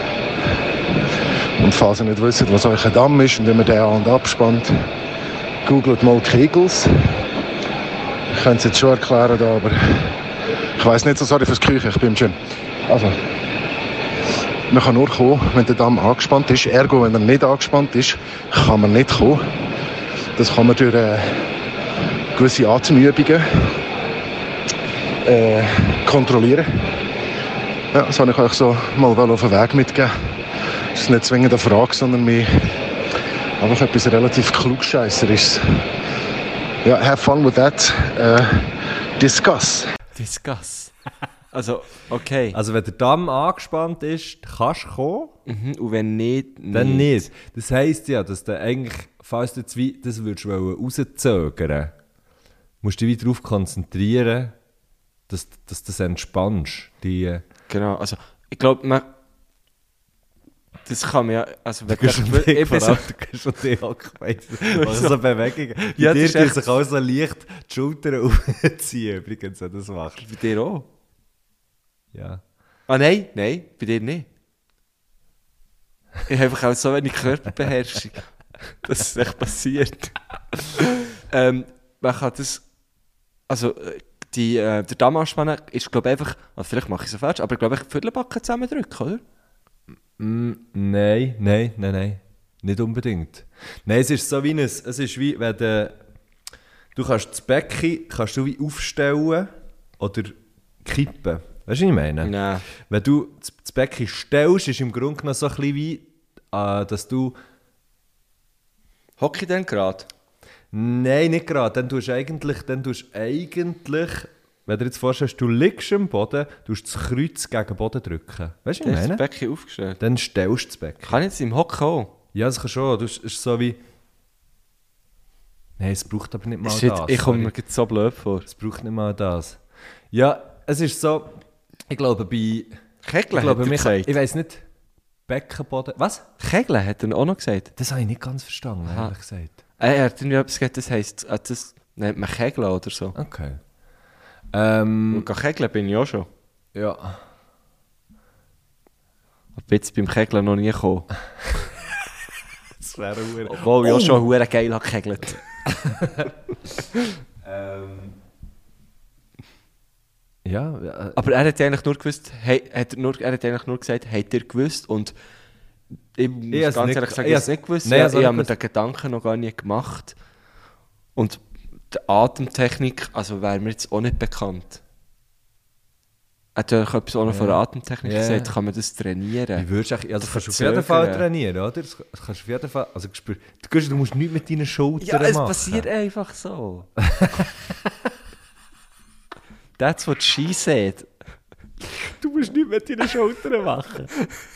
Und falls ihr nicht wisst, was euch ein Damm ist und wie man den an- und abspannt, googelt mal Kegels. Ich könnte es jetzt schon erklären, aber ich weiss nicht so, sorry fürs Küche, ich bin im Gym. Also, man kann nur kommen, wenn der Damm angespannt ist. Ergo, wenn er nicht angespannt ist, kann man nicht kommen. Das kann man durch gewisse Atemübungen kontrollieren. Ja, das wollte ich euch so mal auf den Weg mitgeben. Das ist nicht zwingend eine Frage, sondern mehr einfach etwas relativ Klugscheisserisches. Ja, have fun with that. Discuss. Also, okay. Also, wenn der Damm angespannt ist, kannst du kommen. Und wenn nicht, dann nicht. Das heisst ja, dass du eigentlich, falls du das würdest rauszögern, musst du dich darauf konzentrieren, dass du das entspannst. Genau, also ich glaube, das kann man ja, also wenn du kannst schon die Hockmeister, also so Bewegungen. Ja, bei dir tun sich auch so leicht die Schultern aufziehen, übrigens, wenn du das machst. Bei dir auch? Ja. Ah nein, bei dir nicht. Ich habe einfach auch so wenig Körperbeherrschung, dass es echt passiert. Man kann das, also der Dammanspanner ist, glaube ich, einfach, also vielleicht mache ich es falsch, aber ich glaube, Viertelbacken zusammendrücken, oder? Nein. Nicht unbedingt. Nein, es ist so wie es ist wie, wenn du kannst das Becken du wie aufstellen oder kippen. Weißt du, was ich meine? Nein. Wenn du das Becken stellst, ist im Grunde genommen so ein bisschen wie, dass du... Hocke ich denn gerade? Nein, nicht gerade. Dann tust du eigentlich, wenn du dir jetzt vorstellst, du liegst am Boden, du das Kreuz gegen den Boden drücken. Weißt du, was ich meine? Das Becken aufgestellt. Dann stellst du das Becken. Kann ich jetzt im Hocken auch? Ja, das kann schon. Es ist so wie... Nein, es braucht aber nicht mal Shit, das. Ich komme mir jetzt so blöd vor. Es braucht nicht mal das. Ja, es ist so... Ich glaube, bei... Kegeln hat er gesagt. Ich weiss nicht... Beckenboden... Was? Kegeln hat er auch noch gesagt. Das habe ich nicht ganz verstanden, ehrlich gesagt. Er hat irgendwie etwas gesagt, das heisst... Das nennt man Kegeln oder so. Okay. Und kegeln bin ich auch schon. Ja. Aber jetzt beim Kegeln noch nie gekommen. Das wäre verdammt. Obwohl ich auch schon verdammt geil habe gekegelt. Ja, Aber er hat eigentlich nur gewusst, er hat eigentlich nur gesagt, habt ihr gewusst? Und ich muss hab's ganz nicht- ehrlich sagen, ich ich habe hab's- es nicht gewusst. Nein, ich also nicht habe mir gewusst. den Gedanken noch gar nicht gemacht. Und die Atemtechnik, also wäre mir jetzt auch nicht bekannt. Er hat ja etwas auch noch von der Atemtechnik Ja. gesagt, kann man das wie trainieren? würdest du eigentlich, also das kannst du auf Verzögern. jeden Fall trainieren, oder? Das kannst du auf jeden Fall, also du musst nichts mit deinen Schultern machen. Ja, es passiert einfach so. That's what she said. Du musst nichts mit deinen Schultern machen.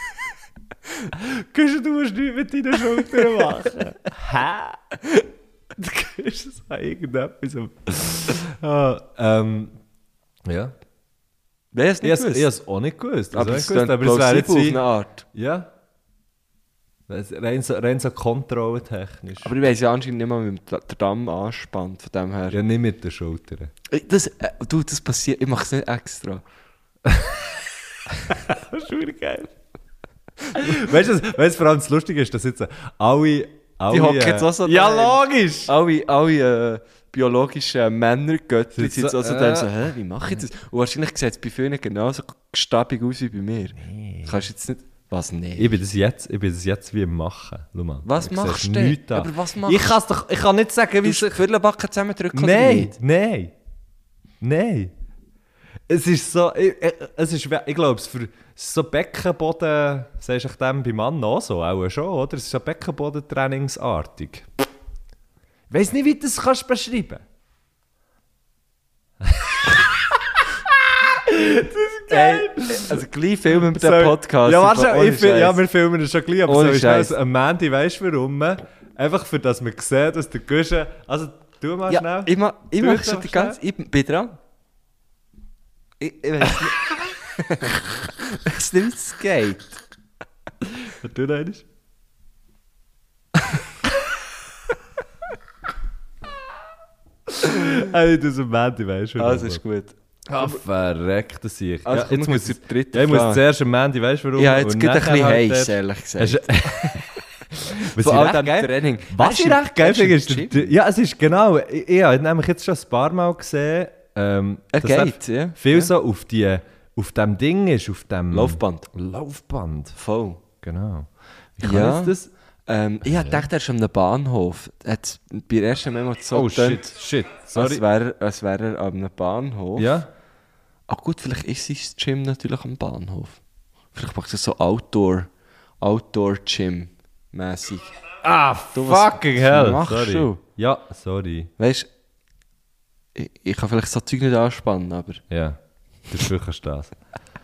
Du musst nichts mit deinen Schultern machen. Hä? Du kannst es an irgendetwas. Ja. Wer es Ich nicht habe gewusst? es auch nicht gewusst. Aber Also es nicht ist gewusst, aber es wäre jetzt auf wie... eine Art. Ja. Das ist rein so kontrolltechnisch. Aber ich weiss ja anscheinend nicht mal, wie man den Damm anspannt, von dem her. Ja, nicht mit den Schultern. Das passiert, ich mache es nicht extra. Das ist wirklich geil. Weißt du, vor allem das Lustige ist, dass jetzt alle Die hocken jetzt auch so Ja, daheim. logisch! Alle biologischen Männergötter Sind sind jetzt so- auch so dem so, hä, wie mache ich das? Und wahrscheinlich sieht es bei vielen genauso gestabig aus wie bei mir. Kannst du jetzt nicht... Was, nee? Ich bin das jetzt wie am Machen. Schau mal. Was Du machst siehst du? nichts da. Aber was machst du? Ich kann nicht sagen, wie Du es... Viertelbacken zusammendrücken oder Nein, nicht? nein. Es ist so... Ich glaube, für so Beckenboden... Sagst du dem bei Mann auch so? Auch schon, oder? Es ist so Beckenbodentrainingsartig. Ich weiss nicht, wie du das kannst beschreiben. Ey, also gleich filmen wir den Sorry. Podcast. Ja, warte, Ohne ja, Scheiß. wir filmen das schon gleich, aber Ohne so ist Scheiß. es am Mandy, weißt du warum? Einfach für das wir sehen, dass der Guschen... Also, tu mal Ja, schnell. ich mache Tu schon jetzt die schnell. ganze... Ich bin dran. Ich weiß nicht. Ich weiß nicht, wie es geht. Tu noch einmal. Hey, du am Mandy, weißt du warum? Also ist gut. Ah, verreckt das ich. Also, Ja, jetzt komm, muss zur dritten ja, ich muss Frage. zuerst am Mandy, weißt du warum? Ja, jetzt Und geht ein nachher bisschen halt heiß, der- ehrlich Hast gesagt. du- Was Von ich all recht dem geil- Training. Was Weißt ich du, recht geil hast du finde, im ist... Gym? Ja, es ist genau... Ich habe nämlich jetzt schon ein paar Mal gesehen, Er dass geht, ja. viel Ja. so auf dem Ding ist, auf dem... Laufband. Laufband, Voll. genau. Wie kann Ja. jetzt das... Ich habe gedacht, er ist an einem Bahnhof. Hat bei der ersten Memo so Oh, getönt, shit, als sorry. wäre er an einem Bahnhof. Ja? Ach gut, vielleicht ist sein Gym natürlich am Bahnhof. Vielleicht macht er so Outdoor-Gym-mäßig. Ah, was fucking hell. machst Sorry. du? Ja, sorry. Weißt du, ich kann vielleicht so Zeug nicht anspannen, aber... Ja, dafür kannst du das.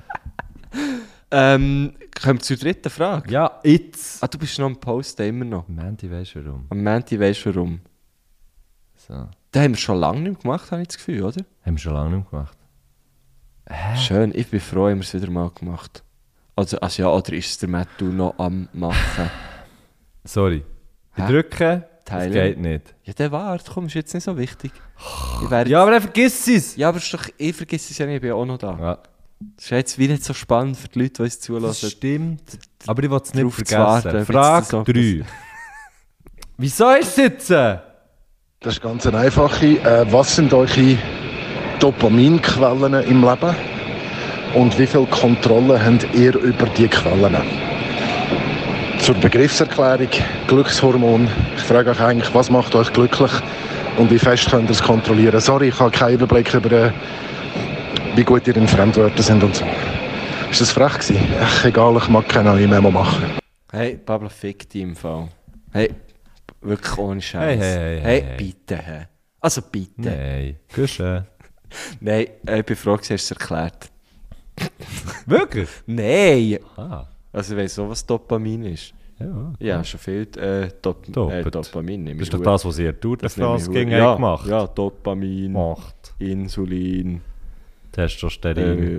Kommen wir zur dritten Frage. Ja, jetzt. Ah, du bist noch am Posten, immer noch. Mandy, weißt du warum? Am Montag weisst du warum. So. Den haben wir schon lange nicht mehr gemacht, habe ich das Gefühl, oder? Haben wir schon lange nicht mehr gemacht. Schön, ich bin froh, haben wir es wieder mal gemacht. Also ja, oder ist es der Matthew noch am machen? Sorry. Ich Hä? drücke, das Teilen. geht nicht. Ja, der wart, komm, ist jetzt nicht so wichtig. Ich wär Ja, aber dann vergiss es. ja, aber ist doch, ich vergesse es ja nicht, ich bin auch noch da. Ja, Das ist jetzt wie nicht so spannend für die Leute, die uns das zulassen. stimmt. Aber ich will es nicht Darauf zu vergessen. warten, ob Frage jetzt das 3. Wieso ist es jetzt? Das ist ganz eine einfache. Was sind eure Dopaminquellen im Leben? Und wie viel Kontrolle habt ihr über die Quellen? Zur Begriffserklärung, Glückshormon. Ich frage euch eigentlich, was macht euch glücklich und wie fest könnt ihr es kontrollieren? Sorry, ich habe keinen Überblick über, wie gut ihr in Fremdwörtern sind und so. Ist das frech gewesen? Ach, egal, ich mag keine neue Memo machen. Hey, Pablo, fick dich im Fall. Hey, wirklich ohne Scheiß. Hey. Bitte. Hey. Also bitte. Nein. Küsse. Nein, ich bin froh, dass du es erklärt. Wirklich? Nein! Ah. Also ich weiss auch, was Dopamin ist. Ja. Ja, schon viel Doppelt. Dopamin. Das ist doch das, was ihr Tour de Das nehme France ich gegen ja, gemacht Ja, Dopamin, macht. Insulin, Testosteron.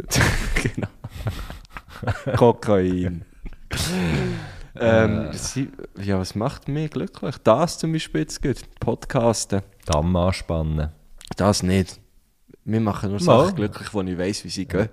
genau. Kokain. Ja, was macht mich glücklich? Das zum Beispiel jetzt gut. Podcasten. Damm anspannen. Das nicht. Wir machen nur Mal. Sachen glücklich, wo ich weiss, wie sie gehen.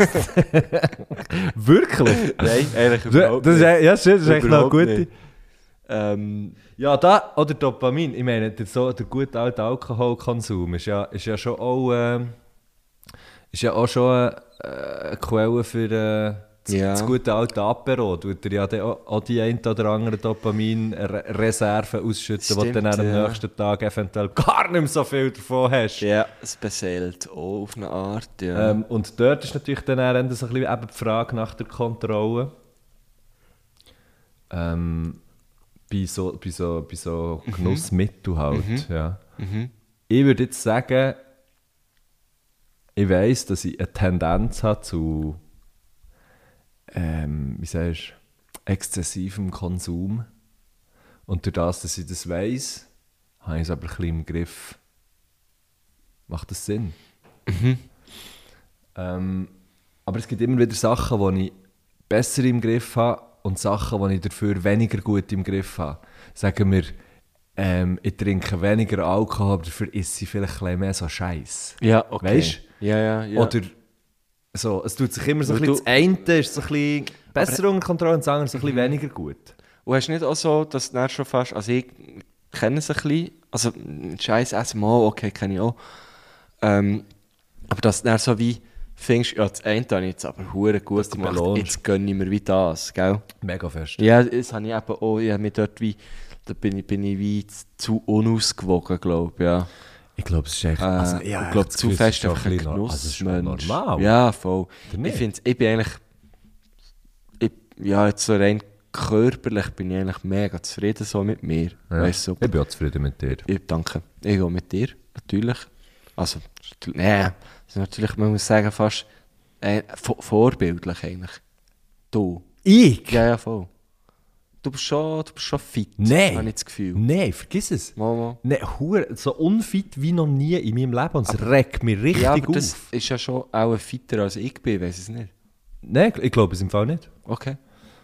Wirklich? Nein, eigentlich überhaupt Das ist, nicht. ja, schön, das ist echt noch Überhaupt gut. nicht. Ja, da, oder Dopamin. Ich meine, der gute alte Alkoholkonsum ist ja schon auch, ist ja auch schon eine Quelle für das gute alte Apero. Tut er ja dann auch die ein oder andere Dopamin-Reserve ausschütten, wo du dann am nächsten Tag eventuell gar nicht mehr so viel davon hast. Ja, es beseelt auch auf eine Art, ja. Und dort ist natürlich dann eher so ein bisschen eben die Frage nach der Kontrolle. Bei so Genussmitteln halt, ja. Ich würde jetzt sagen, ich weiss, dass ich eine Tendenz habe zu wie sagst du, exzessivem Konsum. Und durch das, dass ich das weiss, habe ich es aber ein bisschen im Griff. Macht das Sinn? Aber es gibt immer wieder Sachen, die ich besser im Griff habe und Sachen, die ich dafür weniger gut im Griff habe. Sagen wir, ich trinke weniger Alkohol, aber dafür esse ich vielleicht ein bisschen mehr so Scheiß. Ja, okay. Weißt du? Ja. Oder so, es tut sich immer so ein bisschen, das eine ist so ein bisschen besser unter Kontrolle und das andere so ein bisschen weniger gut. Und hast du nicht auch so, dass du dann schon fast, also ich kenne es ein bisschen, also Scheiß essen mal, okay, kenne ich auch. Aber dass du dann so wie findest, ja, das eine habe ich jetzt aber hure gut gemacht, belohnst. jetzt gönne ich mir wie das, gell? Mega fest. Ja, das habe ich eben auch, ich habe mich dort wie, da bin ich wie zu unausgewogen, glaube ich, ja. Ich glaube, es ist echt... Ich glaube, zu fest einfach ein Genussmensch. Genussmensch. Ja, voll. nicht? Ich bin eigentlich, ja, jetzt so rein körperlich bin ich eigentlich mega zufrieden so mit mir. Ja. Weißt du, Ich bin auch zufrieden mit dir. danke. Ich auch mit dir, natürlich. Also, das ist natürlich, man muss sagen, fast vorbildlich eigentlich. Du. Ich? Ja, voll. Du bist schon fit, Nein. habe ich das Gefühl. Nein, vergiss es. Mal. Nein, so unfit wie noch nie in meinem Leben. Und es regt mich richtig Ja, aber auf. das ist ja schon auch ein fitter als ich bin, weiss es nicht. Nein, ich glaube es im Fall nicht. Okay.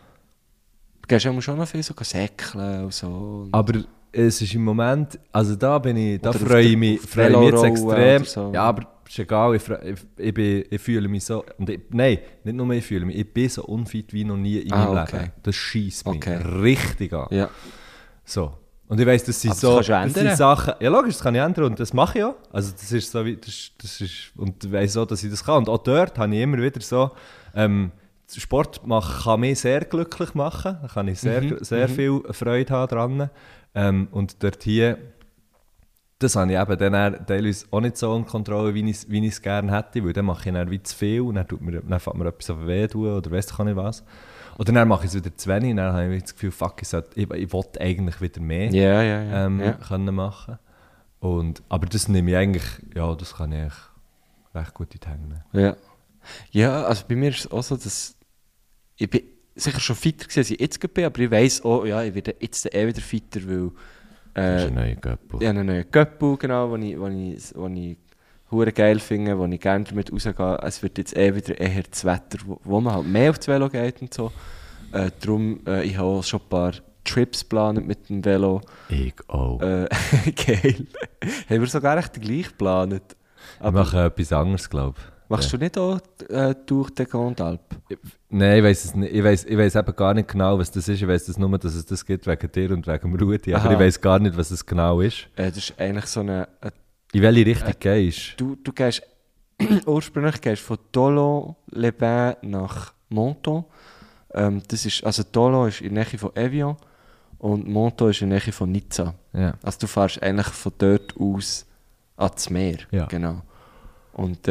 Du gehst ja schon noch viel so säckeln und so. Aber es ist im Moment, also da Oder freue ich mich jetzt Velorollen extrem. oder so. Ja, aber ist egal, ich fühle mich so, nein, nicht nur ich fühle mich, ich bin so unfit wie noch nie in meinem okay. Leben. Das scheisst mich Okay. richtig an. Ja. So. Und ich weiss, das sind Aber das so kannst du das ändern. sind Sachen, ja logisch, das kann ich ändern und das mache ich auch. Also das ist so wie, das ist, und ich weiss auch, dass ich das kann. Und auch dort habe ich immer wieder so, Sport kann mich sehr glücklich machen, da kann ich sehr viel Freude haben dran. Und dort hier, das habe ich eben dann teilweise auch nicht so in Kontrolle, wie ich es gerne hätte, weil dann mache ich dann wie zu viel und dann fängt mir etwas auf weh tun oder weiss ich nicht was. Oder dann mache ich es wieder zu wenig und dann habe ich das Gefühl, fuck, ich wollte eigentlich wieder mehr Ja. können machen. Aber das nehme ich eigentlich, ja, das kann ich eigentlich recht gut in die Hände nehmen. Ja. Ja, also bei mir ist es auch so, dass ich bin sicher schon fitter gewesen, als ich jetzt bin, aber ich weiss auch, ja, ich werde jetzt wieder fitter, weil Das ist ein neuer Göppel. ich habe einen neuen Göppel, genau, den ich hure geil finde, wo ich gerne damit rausgehe. Es wird jetzt wieder eher das Wetter, wo man halt mehr aufs Velo geht und so. Darum, ich habe auch schon ein paar Trips geplant mit dem Velo. Ich auch. Geil. Haben wir sogar echt gleich geplant. Ich mache etwas anderes, glaube ich. Machst du nicht auch durch den Grand Alp? Nein, ich weiss es nicht. Ich weiss eben gar nicht genau, was das ist. Ich weiss das nur, dass es das gibt wegen dir und wegen Rudi. Aber Aha. ich weiss gar nicht, was es genau ist. Das ist eigentlich so eine... In welche Richtung gehst Du gehst... ursprünglich gehst du von Dolon-les-Bains nach Menton. Das ist, also Dolon ist in der Nähe von Evian und Menton ist in der Nähe von Nizza. Ja. Also du fährst eigentlich von dort aus ans Meer. Ja. Genau. Und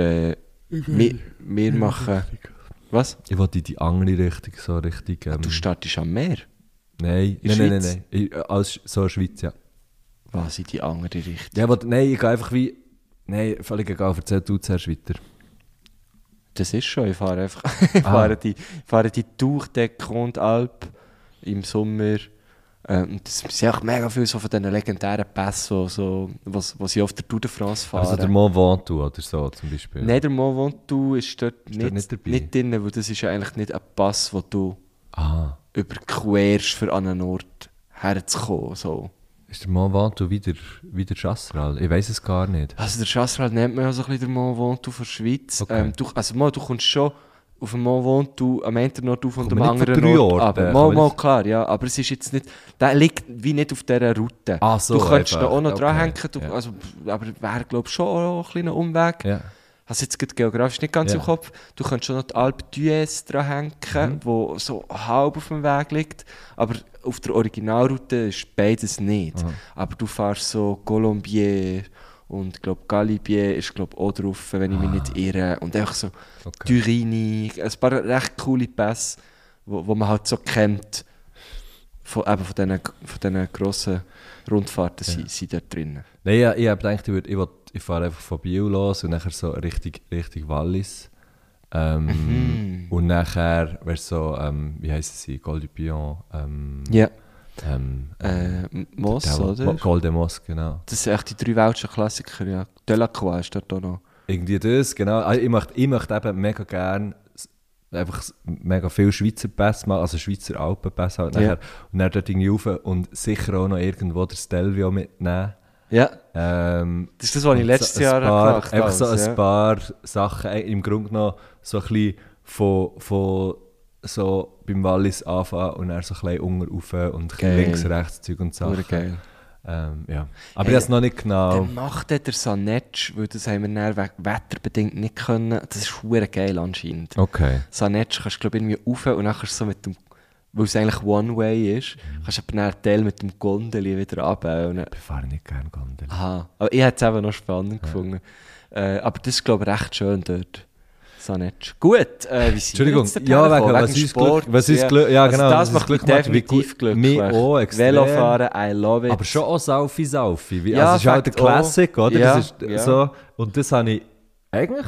wir machen... Was? Ich wollte in die andere Richtung, so richtig... Du startest am Meer? Nein, in der nein. Als so Schweiz, ja. Was in die andere Richtung? Ja, nein, ich gehe einfach wie... Nein, völlig egal, erzähl du zuerst weiter. Das ist schon, ich fahre einfach... ich fahre die durch den Grand Alp im Sommer. Und das sind auch mega viel so von diesen legendären Pässen, was sie auf der Tour de France fahren. Also der Mont Ventoux oder so zum Beispiel. Nein, der Mont Ventoux ist dort nicht dabei? nicht drin, weil das ist ja eigentlich nicht ein Pass, den du Ah, überquerst, für an einen Ort herzukommen. So. Ist der Mont Ventoux wie der Chasseral? Ich weiß es gar nicht. Also der Chasseral nennt man ja so ein bisschen der Mont Ventoux von der Schweiz. Okay. Du kommst schon auf dem Mont Ventoux am einen Nord auf und am Kommen wir nicht anderen von 3 Nord Orten? ab. Kann man das- Klar, ja. Aber es ist jetzt nicht... Der liegt wie nicht auf dieser Route. Ah, so, du könntest einfach. ihn auch noch Okay, dranhängen. ja. Also, aber wäre, glaube ich, schon auch ein kleiner Umweg. Ja. Hast jetzt gerade geografisch nicht ganz Ja. im Kopf. Du könntest schon noch die Alpe d'Huez dranhängen, wo so halb auf dem Weg liegt. Aber auf der Originalroute ist beides nicht. Aha. Aber du fährst so Colombier und ich glaube Galibier ist glaub, auch drauf, wenn ich mich nicht irre. Und einfach so Okay. Turini, ein paar recht coole Pässe, wo man halt so kennt. Von diesen grossen Rundfahrten sind dort drin. Nein, ich habe gedacht, ich fahre einfach von Biel los und nachher so Richtung Wallis. Und nachher wäre so, wie heissen sie, Col du Pion. Ja. Moss, der- oder? Col de Moss, genau. Das sind echt die 3 welschen Klassiker, ja. Delacroix ist dort auch noch. Irgendwie das, genau. Also ich möchte eben mega gerne einfach mega viel Schweizer Pässe machen, also Schweizer Alpenpässe halt Ja. nachher. Und dann dort irgendwie rauf und sicher auch noch irgendwo der Stelvio mitnehmen. Ja, Ähm, das ist das, was ich und letztes so ein Jahr paar, gemacht habe. einfach so ja. ein paar Sachen, im Grunde genommen so ein bisschen von so beim Wallis anfangen und dann so ein bisschen unten rauf und ein bisschen Geil. links, rechts, Zeug und Sachen. Hure geil. Ja. Aber Hey, ich habe es noch nicht genau. Dann macht der Sanetsch, weil das haben wir dann wetterbedingt nicht können. Das ist hure geil anscheinend. Okay. Sanetsch kannst du glaube irgendwie rauf und dann kannst du so mit dem, weil es eigentlich One-Way ist, kannst du aber dann Teil mit dem Gondeli wieder runter. Und dann, Ich fahre nicht gerne Gondel. aha, aber ich hätte es eben noch spannend gefunden. Aber das ist glaube ich recht schön dort. Sanetsch. Gut, wie sind Entschuldigung, wir jetzt ja, dorthin wegen gekommen? was uns Glück, was uns ja. Glück, ja Also genau, das was uns macht mich Glück macht, wie definitiv gut- glücklich. mich auch extrem. Velofahren, I love it. Aber schon auch Saufi. Ja, Also es ist halt der Fakt auch. Classic, oder? Ja, Das ist ja. so, und das habe ich eigentlich...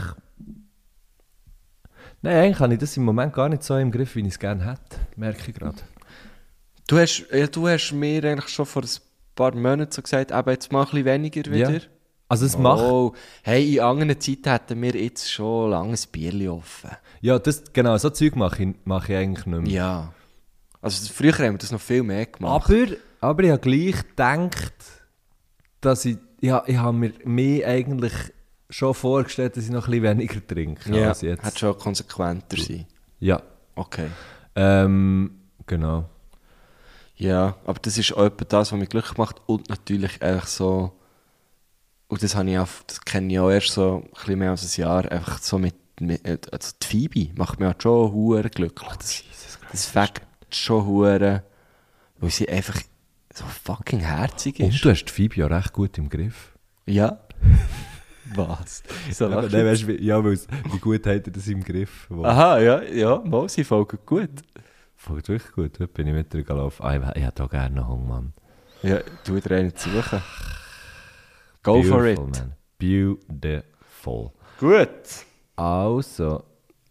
Nein, eigentlich habe ich das im Moment gar nicht so im Griff, wie ich es gerne hätte. Merke ich gerade. Du hast mir eigentlich schon vor ein paar Monaten so gesagt, aber jetzt mal ein bisschen weniger wieder. Ja. Also es macht... Oh, hey, in anderen Zeiten hätten wir jetzt schon lange ein Bierchen offen. Ja, das, genau, so Zeug mache ich eigentlich nicht mehr. Ja. Also früher haben wir das noch viel mehr gemacht. Aber ich habe gleich gedacht, dass ich habe mir mehr eigentlich schon vorgestellt, dass ich noch ein bisschen weniger trinke Ja, als jetzt. hätte schon konsequenter sein. Ja, Okay. genau. Ja, aber das ist auch etwa das, was mich glücklich macht. Und natürlich einfach so, und das kenne ich auch erst so ein bisschen mehr als ein Jahr, einfach so also die Phoebe macht mich halt schon hure glücklich. Das fängt schon hure, weil sie einfach so fucking herzig ist. Und du hast die Phoebe ja recht gut im Griff. Ja. Was? So Ja, lachst nein, du? weißt, wie gut hat er das im Griff? Aha, ja, mal, sie folgen gut. Folgt wirklich gut, dort bin ich mit dir gelaufen. Ich hätte auch gerne einen Hunger, Mann. Ja, tu dir einen suchen. Go for it. Man. Beautiful. Gut. Also.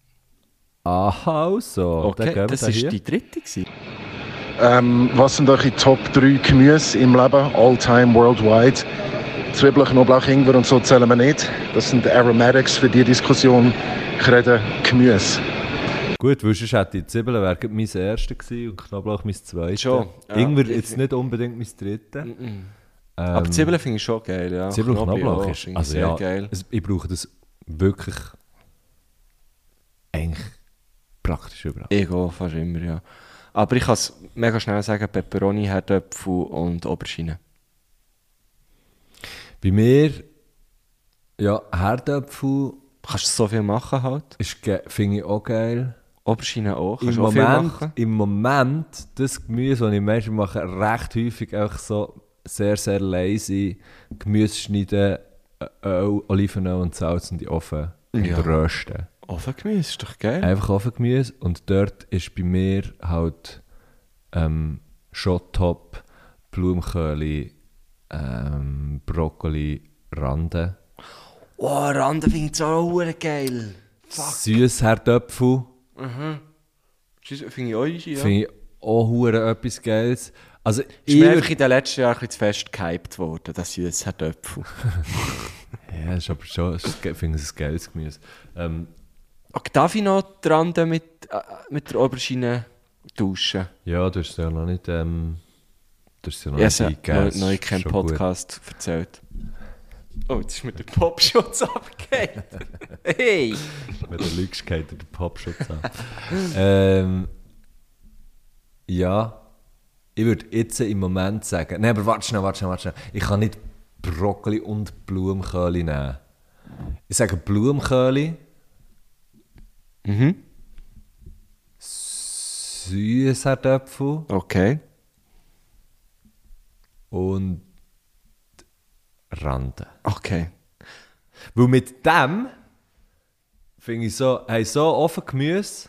Okay, dann das gehen wir war hier. die dritte gewesen. Was sind eure Top 3 Gemüse im Leben, all-time, worldwide? Zwiebeln, Knoblauch, Ingwer und so zählen wir nicht. Das sind Aromatics für die Diskussion. Ich rede Gemüse. Gut, weil sonst hätte die Zwiebeln wäre mein erster gewesen und Knoblauch mein zweiter. Schon, ja. Ingwer jetzt nicht unbedingt mein dritter. Aber Zwiebeln finde ich schon geil, ja. Zwiebeln und Knoblauch auch, ist finde ich also sehr ja, geil. ich brauche das wirklich eigentlich praktisch überall. Ich auch, fast immer, ja. Aber ich kann es mega schnell sagen, Peperoni, Herdöpfel und Aubergine. Bei mir, ja, Herdöpfel Kannst du so viel machen halt. finde ich auch geil. Aubergine auch, Im kannst du auch viel Moment, machen. Im Moment, das Gemüse, das ich meistens mache, recht häufig einfach so sehr, sehr lazy Gemüse schneiden, Öl, Olivenöl und Salz in die Ofen und Ja. rösten. Ofengemüse ist doch geil. Einfach Ofengemüse und dort ist bei mir halt Schottop, Blumenkohl, Brokkoli, Rande, Oh, Rande finde ich so auch geil. Süßherdöpfel, Finde ich auch easy, ja. finde ich auch hure etwas Geiles. Also Ist mir einfach in den letzten Jahren ein bisschen zu fest gehypt worden, das süße Herdöpfel. ja, ist aber schon, ich finde es ein geiles Gemüse. Okay, darf ich noch die Rande mit der Aubergine tauschen? Ja, du hast es ja noch nicht Das ist ja noch Ich nicht habe eingegeben, noch ist keinen schon gut. Podcast erzählt. Oh, jetzt ist mir der Popschutz abgegeben. Hey! Wenn du lügst, geht dir der Popschutz an. Ja, ich würde jetzt im Moment sagen... Nein, aber warte schnell. Ich kann nicht Brokkoli und Blumenköhle nehmen. Ich sage Blumenköhle, Mhm. Süßkartoffel Okay. und Rande. Okay. Weil mit dem finde ich so, hey, so offen Gemüse,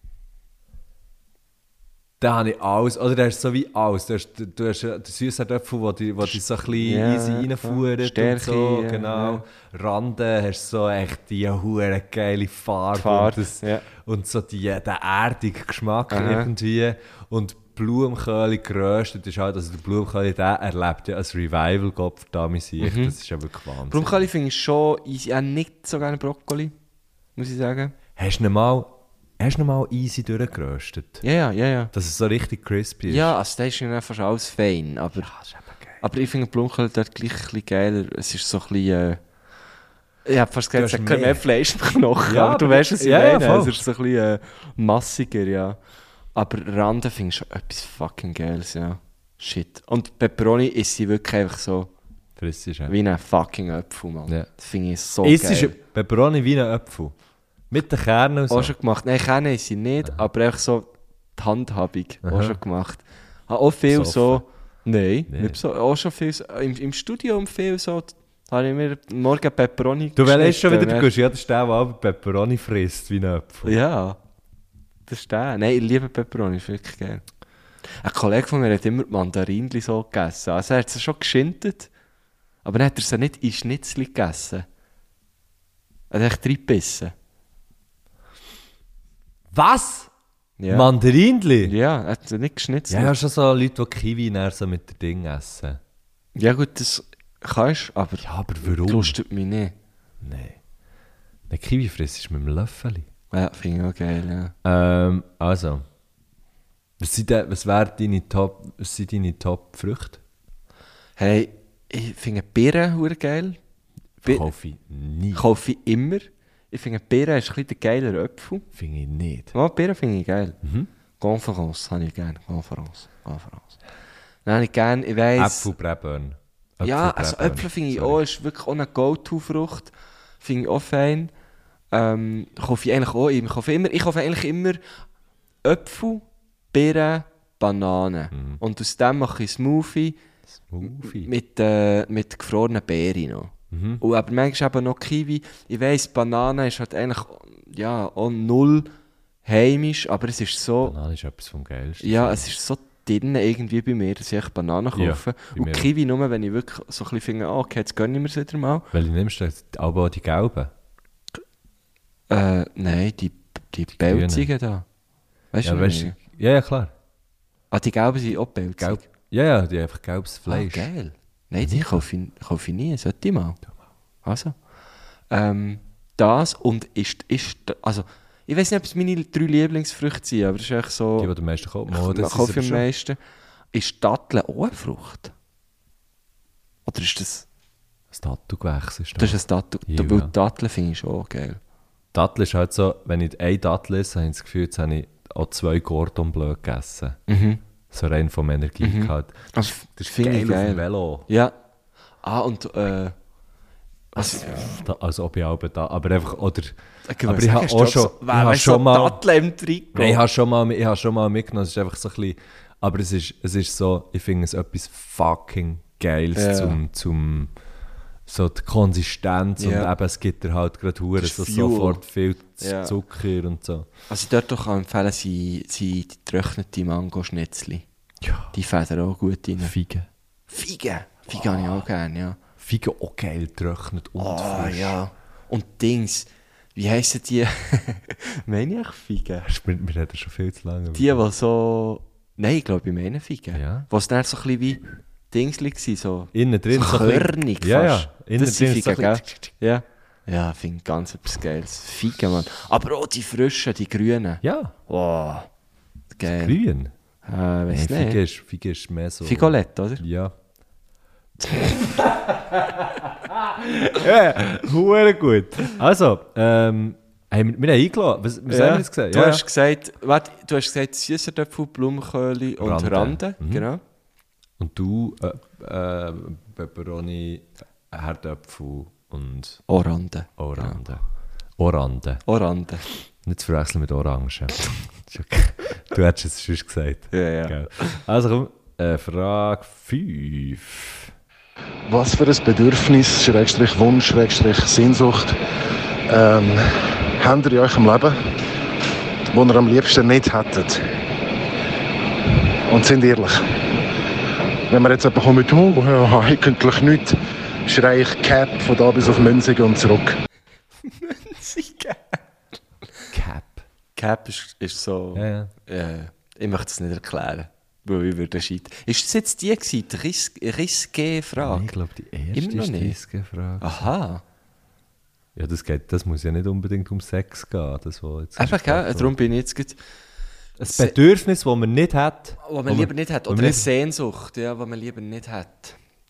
da habe ich alles, oder der ist so wie alles. Du hast den süßen Töpfel, wo die so ein bisschen easy reinfuhren und Stärke, so, ja, genau. ja. Rande hast so echt die hure geile Farbe Fahrt, und, ja. und so den erdigen Geschmack Aha. irgendwie. Und Blumenköhle geröstet ist halt, also der Blumenköhle, der erlebt ja ein Revival, Gott verdammt sich. Das ist ja wirklich Wahnsinn. Blumenköhle finde ich schon easy. Ich habe nicht so gerne Brokkoli, muss ich sagen. Hast du ihn mal easy durchgeröstet? Ja. Dass es so richtig crispy ist? Ja, also das ist ja fast alles fein. Aber, Das ist eben geil. aber ich finde Blumenkohl dort gleich ein bisschen geiler. Es ist so ein bisschen... ich habe fast gesagt, es hast hat kein mehr. mehr Fleisch im Knochen. Ja, aber du aber- weißt, was ich ja, ja, meine. voll. Es ist so ein bisschen massiger, ja. Aber Rande finde ich schon etwas fucking Geiles, ja. Shit. Und Pepperoni ist sie wirklich einfach so Friss ist ja. wie ein fucking Apfel, Mann. Ja. Das finde ich so Es geil. ist Pepperoni wie ein Apfel. Mit den Kernen und so. Auch schon gemacht. Nein, kennen ist sie nicht, aber einfach so die Handhabung auch Aha. schon gemacht. Habe auch viel Besoffen? so... Nein, Nee. nicht so. Auch schon viel so, im Studium viel so... Habe ich mir morgen Pepperoni Du willst schon wieder geschnitten, gehst, ja, das ist der, der aber Pepperoni frisst wie ein Apfel. Ja, das ist der. Nein, ich liebe Pepperoni, ist wirklich geil. Ein Kollege von mir hat immer die Mandarinchen so gegessen. Also er hat sie schon geschindet, aber dann hat er sie nicht in Schnitzli gegessen. Er hat echt reingebissen. Was? Ja. Mandarinli? Ja, er hat sie nicht geschnitzelt. Ja, schon so Leute, die Kiwi näher so mit den Dingen essen. Ja gut, das kannst du, aber Ja, aber warum? lustet mich nicht. Nein. Ein Kiwi frisst ist mit einem Löffel. Ja, finde ich auch geil, ja. Also. Was sind deine Top-Früchte? Hey, ich finde Birnen hure geil. Kaufe ich nie. Kaufe ich immer. Ich finde Birnen ist ein bisschen der geilere Apfel. Finde ich nicht. Ja, Birnen finde ich geil. Mhm. Conference habe ich gerne. Conference. Dann habe ich gerne, ich weiss... Äpfelbrebbern. Ja, also Äpfel finde ich auch, ist wirklich auch eine Go-To-Frucht. Finde ich auch fein. Kaufe ich eigentlich auch immer. Ich kaufe eigentlich immer Äpfel, Birnen, Bananen. Und aus dem mache ich Smoothie Smoothie. mit gefrorenen Beeren noch. Und aber manchmal eben noch Kiwi. Ich weiss, Banane ist halt eigentlich ja, auch null heimisch, aber es ist so... Banane ist etwas vom Geilsten. Ja, es ist so drin irgendwie bei mir, dass ich echt Bananen kaufe. bei Und mir Kiwi nur, wenn ich wirklich so ein bisschen finde, okay, jetzt gönne ich mir es wieder mal. Welche nimmst du? Aber auch die gelben? Nein, die Pelzigen da. Weißt du, Ja, was weißt, ich meine? ja, klar. Ah, die gelben sind auch pelzig. Gelb. Ja, die haben einfach gelbes Fleisch. Ah, geil. Nein, die kaufe ich nie, sollte ich mal. Also. Das und also, ich weiß nicht, ob es meine 3 Lieblingsfrüchte sind, aber es ist echt so... Die, die am meisten kaufen. Ich kaufe am meisten. Ist Datteln auch eine Frucht? Oder ist das... Das Tattoo-Gewächs ist Das ist ein Dattel. Ja. Weil Datteln finde ich schon geil. Dattel ist halt so, wenn ich eine Dattel esse, habe ich das Gefühl, jetzt habe ich auch 2 Cordon Bleu gegessen. So rein vom Energiegehalt. Also, Das ist finde ich geil auf dem geil. Velo. Ja. Ah, und Also ob ich auch da, aber einfach, oder... Aber Aber ich habe auch schon... ich habe schon mal... Datteln im Trikot. Nein, ich habe schon mal mitgenommen, es ist einfach so ein bisschen... Aber es ist so, ich finde es etwas fucking Geiles zum so die Konsistenz und eben, es gibt dir halt gerade Huren Das so ist Fuel. sofort viel Ja. Zucker und so. Was ich dort auch empfehlen kann, sind die getrocknete Mango-Schnitzli. Ja. Die federn auch gut rein. Feigen. Feigen habe ich auch gerne, ja. Feigen auch geil getrocknet und frisch. Ja. Und Dings, wie heissen die? Meine ich Feigen? Wir reden schon viel zu lange. Die so... Nein, ich glaube, ich meine Feigen. Ja. Was dann so ein bisschen wie Dingsli waren, so... Innen drin so ein bisschen- körnig Ja, ja. fast. Innen Das sind drin so ein Feigen, gell? bisschen- Ja. Ja, ich finde ganz etwas Geiles. Feigen, Mann. Aber auch die frischen, die grünen. Ja, Wow. Geil. grün. Weiss nicht. Figue ist mehr so... Figolette, oder? Ja. Ja, hure gut. Also, wir haben eingeladen. Was haben wir jetzt gesagt? Du hast gesagt, warte, du hast gesagt Süßerdöpfel, Blumenköhle und Rande. Genau. Und du Peperoni, Herdöpfel und... Orande. Orande. Nicht zu verwechseln mit Orangen. Du hättest es schon gesagt. Ja. Gell. Also komm, Frage 5. Was für ein Bedürfnis, Schrägstrich Wunsch, Schrägstrich Sehnsucht habt ihr in eurem Leben, das ihr am liebsten nicht hättet? Und sind ehrlich. Wenn man jetzt jemand kommt mit ja, eigentlich nichts, schreie ich Cap von da bis auf Münzigen und zurück. Münzigen? Cap. Cap ist so... Ja. Ich möchte es nicht erklären, weil ich würde scheitern. Ist das jetzt die gewesen, die Risque-Frage? Ich glaube, die erste ist die Risque-Frage. Aha. Ja, das muss ja nicht unbedingt um Sex gehen. Das, was jetzt einfach, gell? Darum bin ich jetzt gut. ein Bedürfnis, das man nicht hat. Was man lieber nicht hat. Oder eine Sehnsucht, ja, die man lieber nicht hat.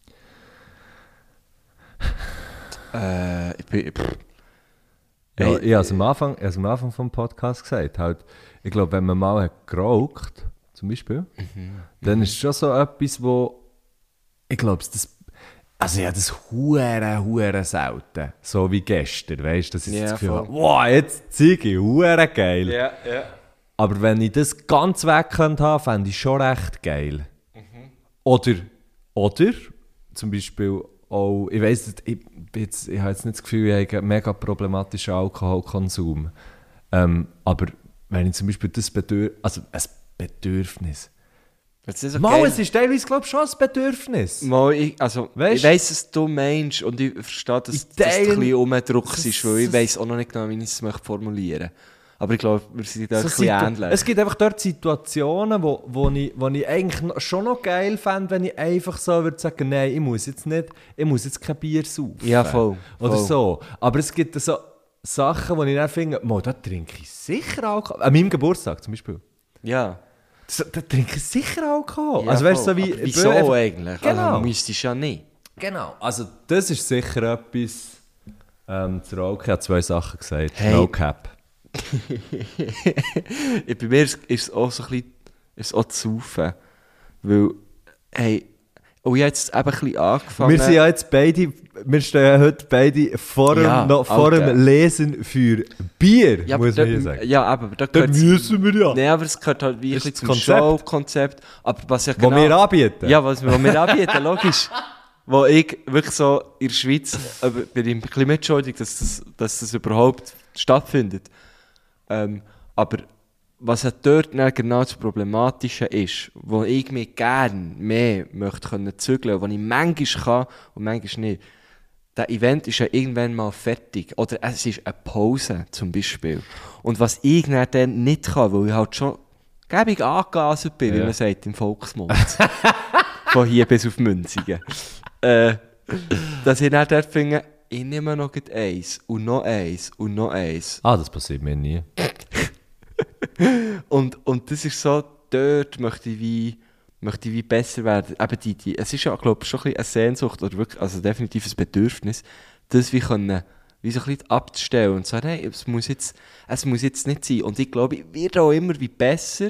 Ich habe am Anfang vom Podcast gesagt, halt, ich glaube, wenn man mal hat geraucht, zum Beispiel, dann ist es schon so etwas, wo ich glaube, also ja, das hure selten, so wie gestern, weißt du, dass ich das Gefühl habe, wow, jetzt Ziege, hure geil. Ja. Aber wenn ich das ganz weg könnte haben, fände ich schon recht geil. Oder zum Beispiel auch, ich weiss, ich habe jetzt nicht das Gefühl, ich habe einen mega problematischen Alkoholkonsum. Aber wenn ich zum Beispiel das Bedürfnis. Es ist ist teilweise, glaube ich, schon ein Bedürfnis. Ich weiss, was du meinst und ich verstehe, dass das ein bisschen umgedruckt ist, weil ich weiss auch noch nicht genau, wie ich es formulieren möchte. Aber ich glaube, wir sind da ein bisschen ähnlich. Es gibt einfach dort Situationen, wo ich eigentlich schon noch geil fände, wenn ich einfach so würde sagen, nein, ich muss jetzt kein Bier saufen. Ja, voll. Oder so. Aber es gibt so Sachen, wo ich dann finde, da trinke ich sicher Alkohol. An meinem Geburtstag zum Beispiel. Ja. Da trinke ich sicher Alkohol. Ja, also weißt du, so wie... Wieso eigentlich? Genau. Also, müsstest du ja nicht. Genau. Also das ist sicher etwas... zu rauchen. Ich habe 2 Sachen gesagt. Hey. No Cap. Bei mir ist es auch so ein bisschen, ist es auch zu saufen. Weil, hey, ich habe jetzt eben ein bisschen angefangen. Wir sind ja jetzt beide, wir stehen ja heute beide vor dem Lesen für Bier, ja, muss man hier sagen. Ja, aber da müssen wir ja. Nein, aber es gehört halt wie ein bisschen zum Konzept. Show-Konzept. Aber was ja genau... Was wir anbieten. Ja, was wir anbieten, logisch. Wo ich wirklich so in der Schweiz, bin ich ein bisschen mitschuldig, dass das überhaupt stattfindet. Aber was ja dort genau das Problematische ist, wo ich mich gerne mehr möchte können zügeln, wo ich manchmal kann und manchmal nicht. Das Event ist ja irgendwann mal fertig. Oder es ist eine Pause zum Beispiel. Und was ich dann nicht kann, weil ich halt schon gäbig angegaset bin, wie man sagt im Volksmund. Von hier bis auf Münzigen. Dass ich dann dort finde, ich nehme noch eins und noch eins und noch eins. Das passiert mir nie. und das ist so, dort möchte ich wie besser werden. Eben es ist ja, glaube ich, schon ein bisschen eine Sehnsucht oder wirklich, also definitiv ein Bedürfnis, das wie können, wie so ein bisschen abzustellen und zu sagen, hey, es muss jetzt nicht sein. Und ich glaube, ich werde auch immer wie besser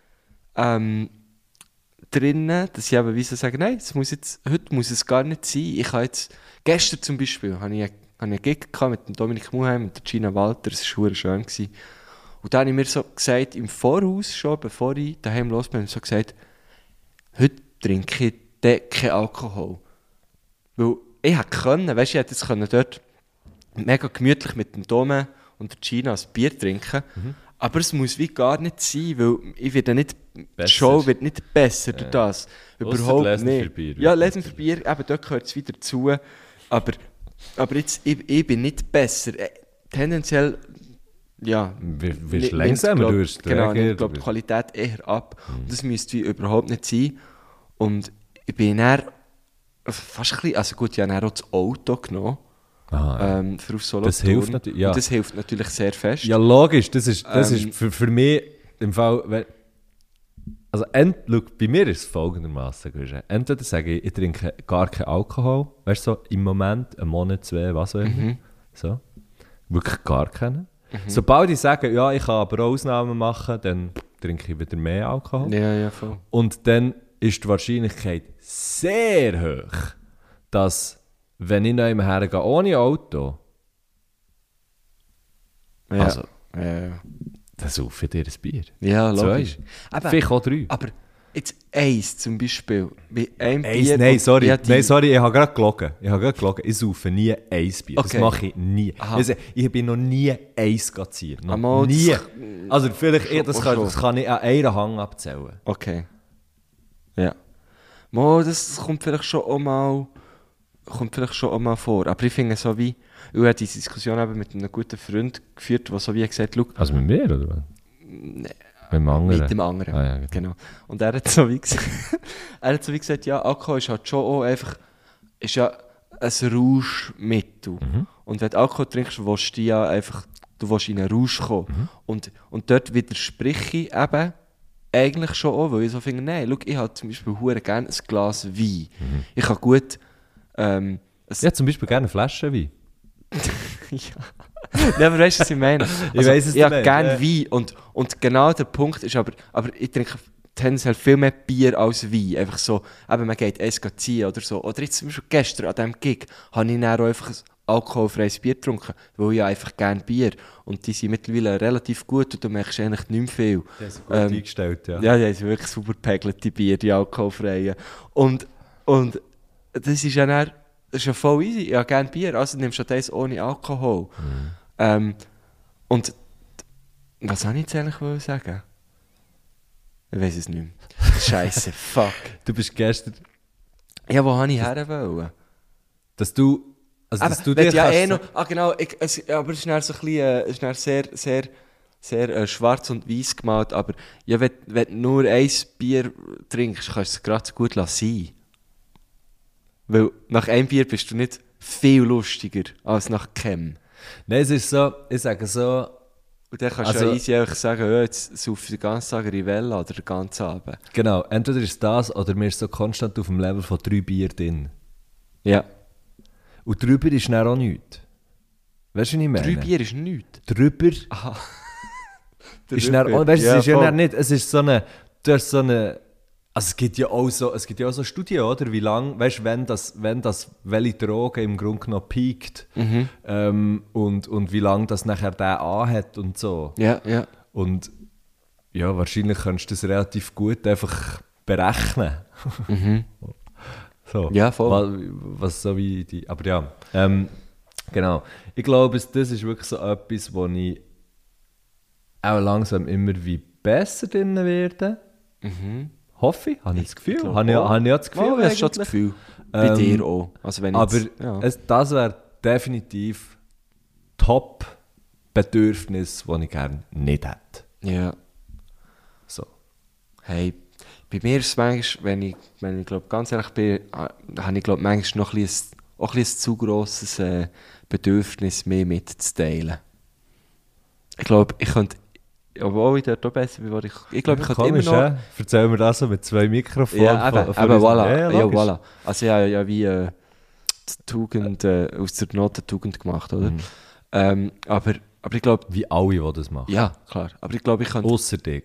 drinnen, dass ich eben wie so sage, nein, heute muss es gar nicht sein. Ich habe jetzt, gestern zum Beispiel, hatte ich einen Gig mit dem Dominik Muheim und der Gina Walter, das war schön. Und dann habe ich mir so gesagt, im Voraus schon, bevor ich daheim los bin, so gesagt, heute trinke ich keinen Alkohol. Weil ich hätte können, weißt du, ich hätte jetzt dort mega gemütlich mit dem Dome und der Gina ein Bier trinken, aber es muss wie gar nicht sein, weil ich werde nicht, die Show wird nicht besser durch das. Überhaupt nicht. Für Bier, ja, lesen für Bier, eben dort gehört es wieder zu. Aber jetzt, ich bin nicht besser. Tendenziell, ja. Wirst langsamer, du wirst genau, ich glaube, die Qualität eher ab. Und das müsste wie überhaupt nicht sein. Und ich bin dann fast ein bisschen, also gut, ich habe dann auch das Auto genommen. Für auf Solothurn. Das hilft natürlich, ja. Und das hilft natürlich sehr fest. Ja, logisch, das ist für mich im Fall, Also, schau, bei mir ist es folgendermaßen. Entweder sage ich trinke gar keinen Alkohol, weißt du, so im Moment, einen Monat, 2, was auch immer. So. Wirklich gar keinen. Sobald ich sage, ja, ich kann aber auch Ausnahmen machen, dann trinke ich wieder mehr Alkohol. Ja, voll. Und dann ist die Wahrscheinlichkeit sehr hoch, dass, wenn ich noch immer hergehe ohne Auto, Ja. also, Ja. dann saufe ich dir ein Bier. Ja, So logisch. ist. Aber, Vielleicht auch 3. aber jetzt eins zum Beispiel. Bei einem Eins, Bier nein, und- sorry. Ja, die- Nein, sorry, ich habe gerade gelogen. Ich saufe nie ein Bier. Das Okay. mache ich nie. Aha. Also, ich bin noch nie eins geziert. Noch Einmal, nie. das- Also vielleicht, Schon- das schon. kann ich an einer Hand abzählen. Okay. Ja. Mo, das kommt vielleicht schon auch mal vor. Aber ich finde so wie, ich habe diese Diskussion eben mit einem guten Freund geführt, der so wie gesagt hat, Also mit mir, oder was? Nee, Mit dem anderen? mit dem anderen. Ah, ja, Genau. Und er hat so wie gesagt, ja, Alkohol ist halt schon auch einfach, ist ja ein Rauschmittel. Und wenn du Alkohol trinkst, willst du ja einfach, du willst in einen Rausch kommen. Und dort widerspreche ich eben eigentlich schon auch, weil ich so finde, nein, schau, ich habe zum Beispiel hure gerne ein Glas Wein. Ich kann gut, ein Ich hätte zum Beispiel gerne eine Flasche Wein. ja. Ja, aber weißt du, was ich meine? Ich weiss, was du ich habe meinst, gerne ja. Wein und genau der Punkt ist aber ich trinke tendenziell viel mehr Bier als Wein. Einfach so, eben, man geht eins ziehen oder so. Oder jetzt zum Beispiel gestern an diesem Gig habe ich dann auch einfach ein alkoholfreies Bier getrunken, weil ich einfach gerne Bier. Und die sind mittlerweile relativ gut und du merkst eigentlich nicht mehr viel. Das ist gut eingestellt, ja. Ja, die sind wirklich super gepegelte Bier, die alkoholfreien. Und das ist ja dann, das ist ja voll easy. Ich habe gerne Bier, also nimmst du das ohne Alkohol. Und was soll ich jetzt eigentlich wollen sagen? Ich weiß es nicht mehr. Scheisse, fuck. Du bist gestern, Ja, wo habe ich her wollen? dass du, also dass du wenn dir ja kannst noch, genau, aber es ist dann so ein bisschen, es ist dann sehr schwarz und weiß gemalt, aber ja, wenn du nur ein Bier trinkst, kannst du es gerade so gut sein. Weil nach einem Bier bist du nicht viel lustiger als nach keinem. Nein, es ist so, ich sage so, Und dann kannst du Also- ja easy einfach sagen, ja, jetzt sauf ich den ganzen Tag Rivella oder den ganzen Abend. genau, entweder ist das oder mir ist so konstant auf dem Level von 3 Bier drin. Ja. Und drüber ist dann auch nichts. Weißt du, was ich meine? 3 Bier ist nichts. Drüber ist dann, weißt du, es ist ja dann nicht, es ist so eine, du hast so eine, also es gibt ja auch so Studien, oder, wie lange, weißt du, wenn das welche Droge im Grunde genommen peakt, und wie lange das nachher der anhat und so. Ja. Und ja, wahrscheinlich kannst du das relativ gut einfach berechnen. So. Ja, voll. Was so wie die, aber ja, genau. Ich glaube, das ist wirklich so etwas, wo ich auch langsam immer wie besser drin werde. Hoffe ich, habe ich das Gefühl. glaub Habe ich auch. ja das Gefühl. Oh, ich habe schon eigentlich. das Gefühl. Bei Ähm, dir auch. Also wenn Aber jetzt, ja. das wäre definitiv Top-Bedürfnis, das ich gerne nicht hätte. Ja. So. Hey, bei mir ist es manchmal, wenn ich glaub, ganz ehrlich bin, habe ich glaub, manchmal noch ein zu grosses Bedürfnis, mehr mitzuteilen. Ich glaube, ich könnte, obwohl ich dort auch besser bin, ich glaube, ich könnte immer Komisch, noch... ja? Erzähl mir das so mit 2 Mikrofonen. Ja, eben, von voilà. Ja, Ja, logisch. voilà. Also ja wie die Tugend, aus der Not Tugend gemacht, oder? Aber ich glaube, Wie alle, die das machen. ja, klar. Aber ich glaube, ich könnte Ausser dich.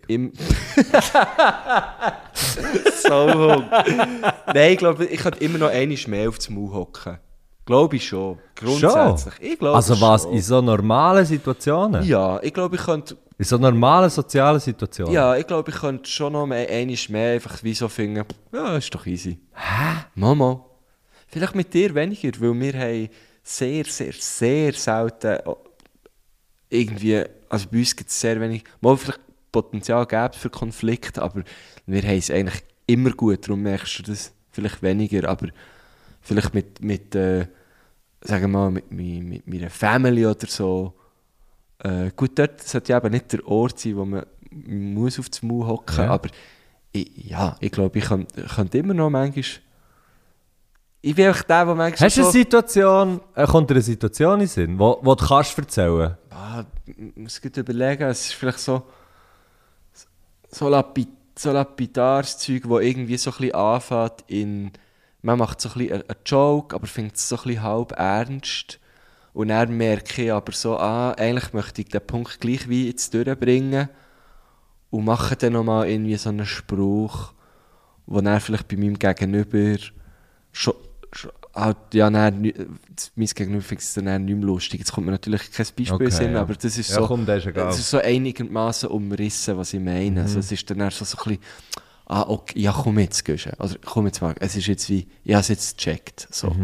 so Hund. Nein, ich glaube, ich könnte immer noch einmal mehr auf das Maul hocken. Glaube ich schon. Grundsätzlich. Ich glaube Also was, schon. in so normalen Situationen? Ja, ich glaube, ich könnte... In so normalen sozialen Situationen? Ja, ich glaube, ich könnte schon noch einmal mehr einfach wie so finden, ja, ist doch easy. Hä? Mama. Vielleicht mit dir weniger, weil wir haben sehr, sehr, sehr selten irgendwie, also bei uns gibt es sehr wenig, mal vielleicht Potenzial gäbe es für Konflikte, aber wir haben es eigentlich immer gut, darum merkst du das vielleicht weniger, aber vielleicht mit sagen wir mal, mit meiner Family oder so. Gut, dort sollte ja eben nicht der Ort sein, wo man muss auf das Maul hocken, Ja. aber ich glaube, ich könnte immer noch manchmal... Ich bin einfach der, der manchmal Hast du eine Situation, kommt dir eine Situation in den Sinn, wo du kannst erzählen? Ich muss gut überlegen, es ist vielleicht so lapidar, so lapidares Zeug, wo irgendwie so ein bisschen anfängt in... Man macht so ein bisschen einen Joke, aber findet es so ein bisschen halb ernst. Und dann merke ich aber so, eigentlich möchte ich den Punkt gleich wie jetzt durchbringen und mache dann nochmal irgendwie so einen Spruch, wo dann vielleicht bei meinem Gegenüber schon halt, ja, dann, mein Gegenüber findet es dann nicht mehr lustig. Jetzt kommt mir natürlich kein Beispiel in Sinn, ja. aber das ist Ja, so, komm, das ist egal. das ist so einigermaßen umrissen, was ich meine. Also es ist dann so ein bisschen, okay, ja komm jetzt, Guschen. Also komm jetzt mal, es ist jetzt wie, ich habe es jetzt gecheckt. So.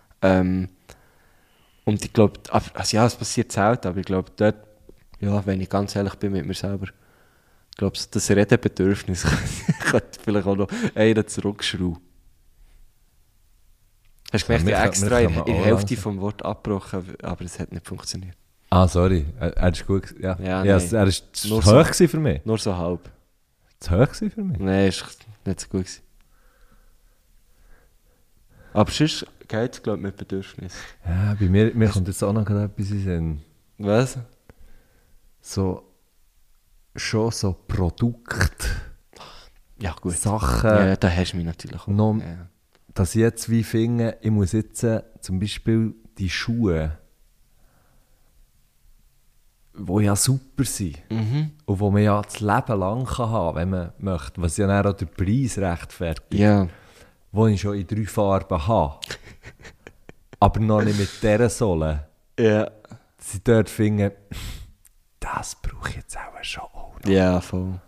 Und ich glaube, also ja, es passiert selten, aber ich glaube dort, ja, wenn ich ganz ehrlich bin mit mir selber, ich glaube, das Redebedürfnis könnte vielleicht auch noch einen zurückschrauben. Hast du gemerkt, ich habe extra in der Hälfte vom Wort abgebrochen, aber es hat nicht funktioniert. Sorry. Er ist gut. Ja, Ja, ja nein. er ist zu Nur hoch so. gewesen für mich. Nur so halb. Zu hoch gewesen für mich? Nein, ist nicht so gut gewesen. Aber sonst geht es, glaube ich, mit Bedürfnis. Ja, bei mir kommt jetzt auch noch gerade etwas in den Sinn. Was? Schon so Produkte, Ja, gut. Sachen, Ja, da hast du mich natürlich auch. noch, Ja. dass ich jetzt wie finde, ich muss jetzt zum Beispiel die Schuhe, die ja super sind und die man ja das Leben lang kann haben, wenn man möchte, was ja dann auch der Preis rechtfertigt, Ja. die ich schon in 3 Farben habe, aber noch nicht mit dieser Sohle, Ja. dass ich dort finde, das brauche ich jetzt auch schon auch noch. Ja, voll.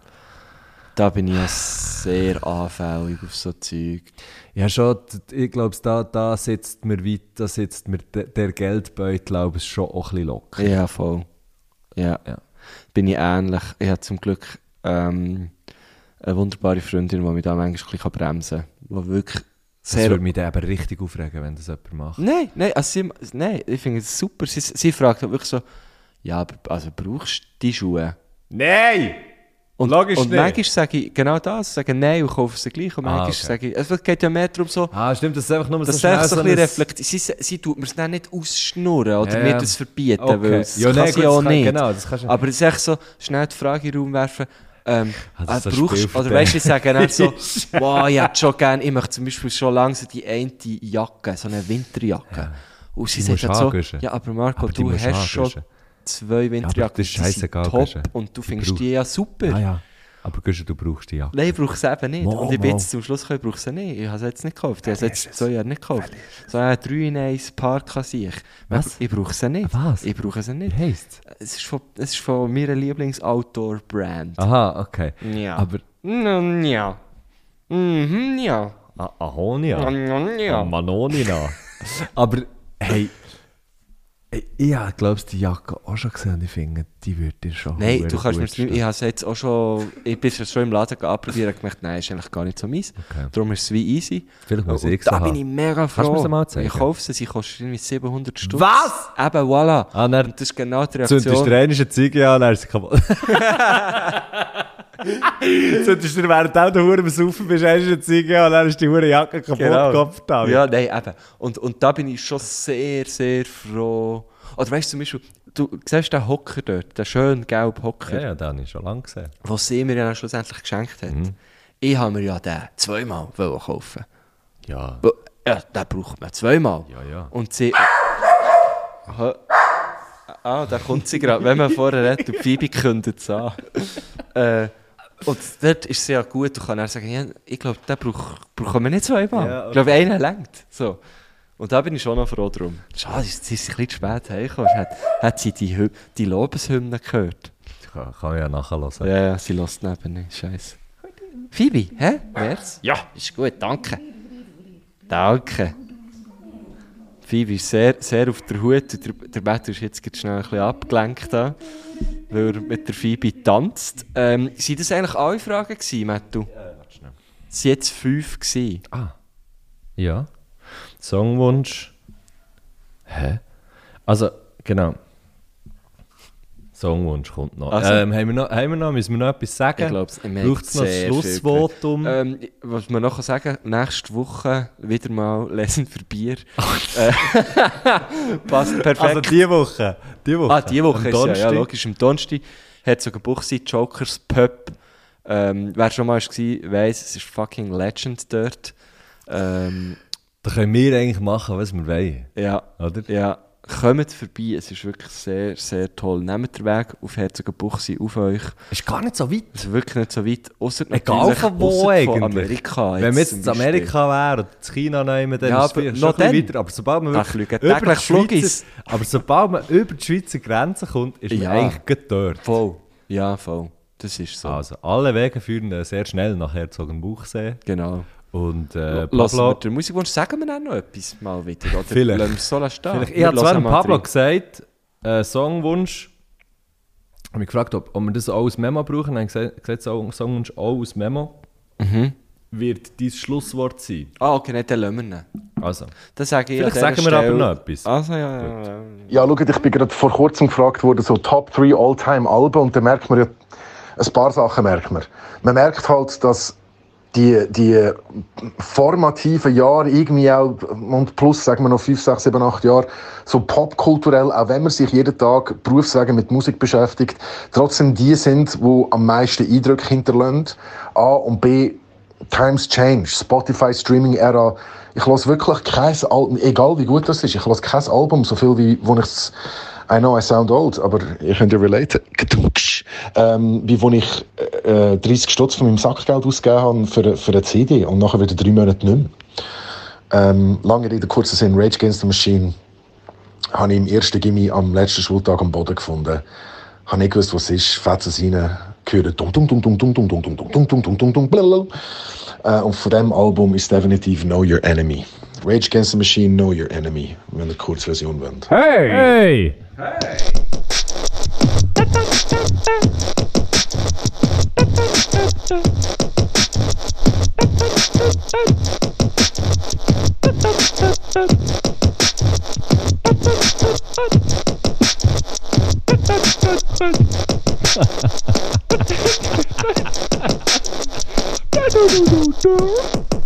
Da bin ich ja sehr anfällig auf so Zeug. Ja schon, ich glaube, da sitzt mir der Geldbeutel, glaube ich, schon auch ein bisschen locker. Ja, voll. Ja. Ja. Bin ich ähnlich. Ich habe zum Glück eine wunderbare Freundin, die mich da manchmal ein bisschen bremsen kann. Die wirklich Das sehr... würde mich dann aber richtig aufregen, wenn das jemand macht. Nein, nein, ich finde es super. Sie fragt halt wirklich so, ja, aber also brauchst du die Schuhe? Nein! Und, Logisch und nicht. manchmal sage ich genau das, sage nein und kaufe sie gleich. Und manchmal okay. sage ich, es geht ja mehr darum so, Stimmt, das ist einfach nur dass so sie schnell so ein bisschen ein- reflektiert. Sie tut mir es dann nicht ausschnurren oder Ja. mir das verbieten, Okay. weil das Ja, kann nein, sie gut, ja auch das kann- nicht. genau, das kannst du- Aber es ist echt so, schnell die Frage in den Raum werfen, das ist so ein brauchst, Spiel für oder dich. weißt du, ich sage dann so, wow, ich hätte schon gerne, ich möchte zum Beispiel schon lange so die eine Jacke, so eine Winterjacke. Ja. Und sie Die sagt musst dann du so, anguschen. ja, aber Marco, Aber die du musst du hast schon anguschen. 2 Winterjacken, aber das ist die sind scheissegal, top Guschen. und du Die findest brauch- die ja super. Ja. Aber Guschen, du brauchst die Jacke. Nein, ich brauche sie eben nicht. Mal, und ich bin mal. jetzt zum Schluss gekommen, ich brauche sie nicht. Ich habe sie jetzt nicht gekauft. Ich habe sie ist jetzt es? 2 Jahre nicht gekauft. So ein 3 in 1 Park sehe ich. Was? Ich brauche sie nicht. Was? Ich brauche sie nicht. Wie heisst Es ist von meiner Lieblings-Outdoor-Brand. Aha, okay. Ja. Aber... Ja. Mhm, ja. Ahonia. Ja. Manonina. Aber, hey... Ich habe, glaube ich, die Jacke auch schon gesehen und ich finde, die würde dir schon Nein, verdammt du kannst mir gut das nicht. stehen. Ich habe es jetzt auch schon. Ich bin es schon im Laden anprobiert und gemerkt, nein, ist eigentlich gar nicht so meins. Okay. Darum ist es wie easy. Vielleicht muss Und ich sie da bin haben. ich mega froh. Kannst du mir sie mal zeigen? Ich kaufe sie kostet irgendwie 700 Stutz. Was? Eben, voilà. Dann Und das ist genau die zündest du Reaktion. dir eine Ziege an und dann ist sie kaputt. Zündest du dir während du der Hure am Saufen bist, eine Ziege an und dann ist die Hure Jacke kaputt gekopft. Ja, nein, eben. Und da bin ich schon sehr, sehr froh. Oder weißt du zum Beispiel, du siehst den Hocker dort, den schönen gelben Hocker, Ja, den habe ich schon lange gesehen. den sie mir ja dann schlussendlich geschenkt hat. Ich habe mir ja den 2-mal kaufen. Ja. Ja, den braucht man 2-mal. Ja. Und sie... Da kommt sie gerade. Wenn man vorher redet, und Phoebe kündet es an. Und dort ist es ja gut, du kannst dann sagen, ja, ich glaube, den brauchen wir nicht 2-mal. Ja, okay. Ich glaube, einer reicht. So. Und da bin ich schon noch froh drum. Schade, sie ist ein bisschen zu spät heimgekommen. Hat sie die Lobeshymne gehört? Kann ich ja nachhören. Ja, sie lässt neben nicht. Scheiße. Phoebe, hä? Wer's? Ja, ist gut, danke. Danke. Phoebe ist sehr, sehr auf der Hut. Der Matthew ist jetzt schnell ein bisschen abgelenkt, da, weil er mit der Phoebe tanzt. Sind das eigentlich alle Fragen gewesen, Matthew? Warte schnell. Es waren jetzt 5 gewesen. Ja. Songwunsch. Also, genau. Songwunsch kommt noch. Also- Müssen wir noch etwas sagen? Ich glaube, Braucht es noch ein Schlussvotum? Was man noch sagen kann, nächste Woche wieder mal lesen für Bier. Passt perfekt. Also diese Woche. Die Woche Am ist ja, Donnerstag. logisch. Am Donnerstag hat sogar Buchsi Jokers Pub Wer schon mal war, weiss, es ist fucking Legend dort. Da können wir eigentlich machen, was wir wollen. Ja, Oder? ja. Kommt vorbei, es ist wirklich sehr, sehr toll. Nehmt den Weg auf Herzogenbuchsee auf euch. Ist gar nicht so weit. Es ist wirklich nicht so weit. Ausser Egal von wo ausser eigentlich. von Amerika. Wenn wir jetzt in zum Beispiel. Amerika wären oder in China nehmen, dann Ja, ist aber es noch schon ein bisschen dann. weiter. Aber sobald man Da wirklich fliegen über täglich die Flugis. Schweizer, aber sobald man über die Schweizer Grenze kommt, ist man Ja. eigentlich gerade dort. Voll. Ja, voll. Das ist so. Also, alle Wege führen sehr schnell nach Herzogenbuchsee. Genau. Und Lassen Pablo... wir den Musikwunsch, sagen wir dann noch etwas mal wieder? Oder Vielleicht. lassen wir es so stehen? Vielleicht, ich Wir habe zwar hören dem mal Pablo rein. gesagt, Songwunsch. Ich habe mich gefragt, ob wir das auch als Memo brauchen. Dann habe ich gesagt, Songwunsch auch als Memo. Wird dein Schlusswort sein. Ah, okay, nicht, dann lassen wir ihn. Also, Dann sage ich vielleicht an sagen dieser wir aber Stelle- noch etwas. Also, ja. Ja, schaut, ich bin gerade vor kurzem gefragt worden, so Top 3 All-Time-Alben, und da merkt man ja, ein paar Sachen merkt man. Man merkt halt, dass die formativen Jahre irgendwie auch, und plus, sagen wir noch 5, 6, 7, 8 Jahre, so popkulturell, auch wenn man sich jeden Tag berufswegen mit Musik beschäftigt, trotzdem die sind, die am meisten Eindrücke hinterlassen. A und B, Times change, Spotify Streaming Ära. Ich höre wirklich kein Album, egal wie gut das ist, ich höre kein Album so viel wie, wo ich I know I sound old, aber ihr könnt ja relaten. Wie wo ich 30 Stutz von meinem Sackgeld ausgegeben habe für eine CD und nachher wieder 3 Monate nicht mehr. Lange Rede, kurzer Sinn, Rage Against the Machine habe ich im ersten Gimmi am letzten Schultag am Boden gefunden. Habe nicht gewusst, was es ist, Fetzen rein, gehört dum dum dum dum dum dum dum dum dum dum dum dum dum dum. Und von diesem Album ist definitiv Know Your Enemy. Rage Against the Machine, Know Your Enemy, wenn ihr eine Kurzversion wollt. Hey! Hey!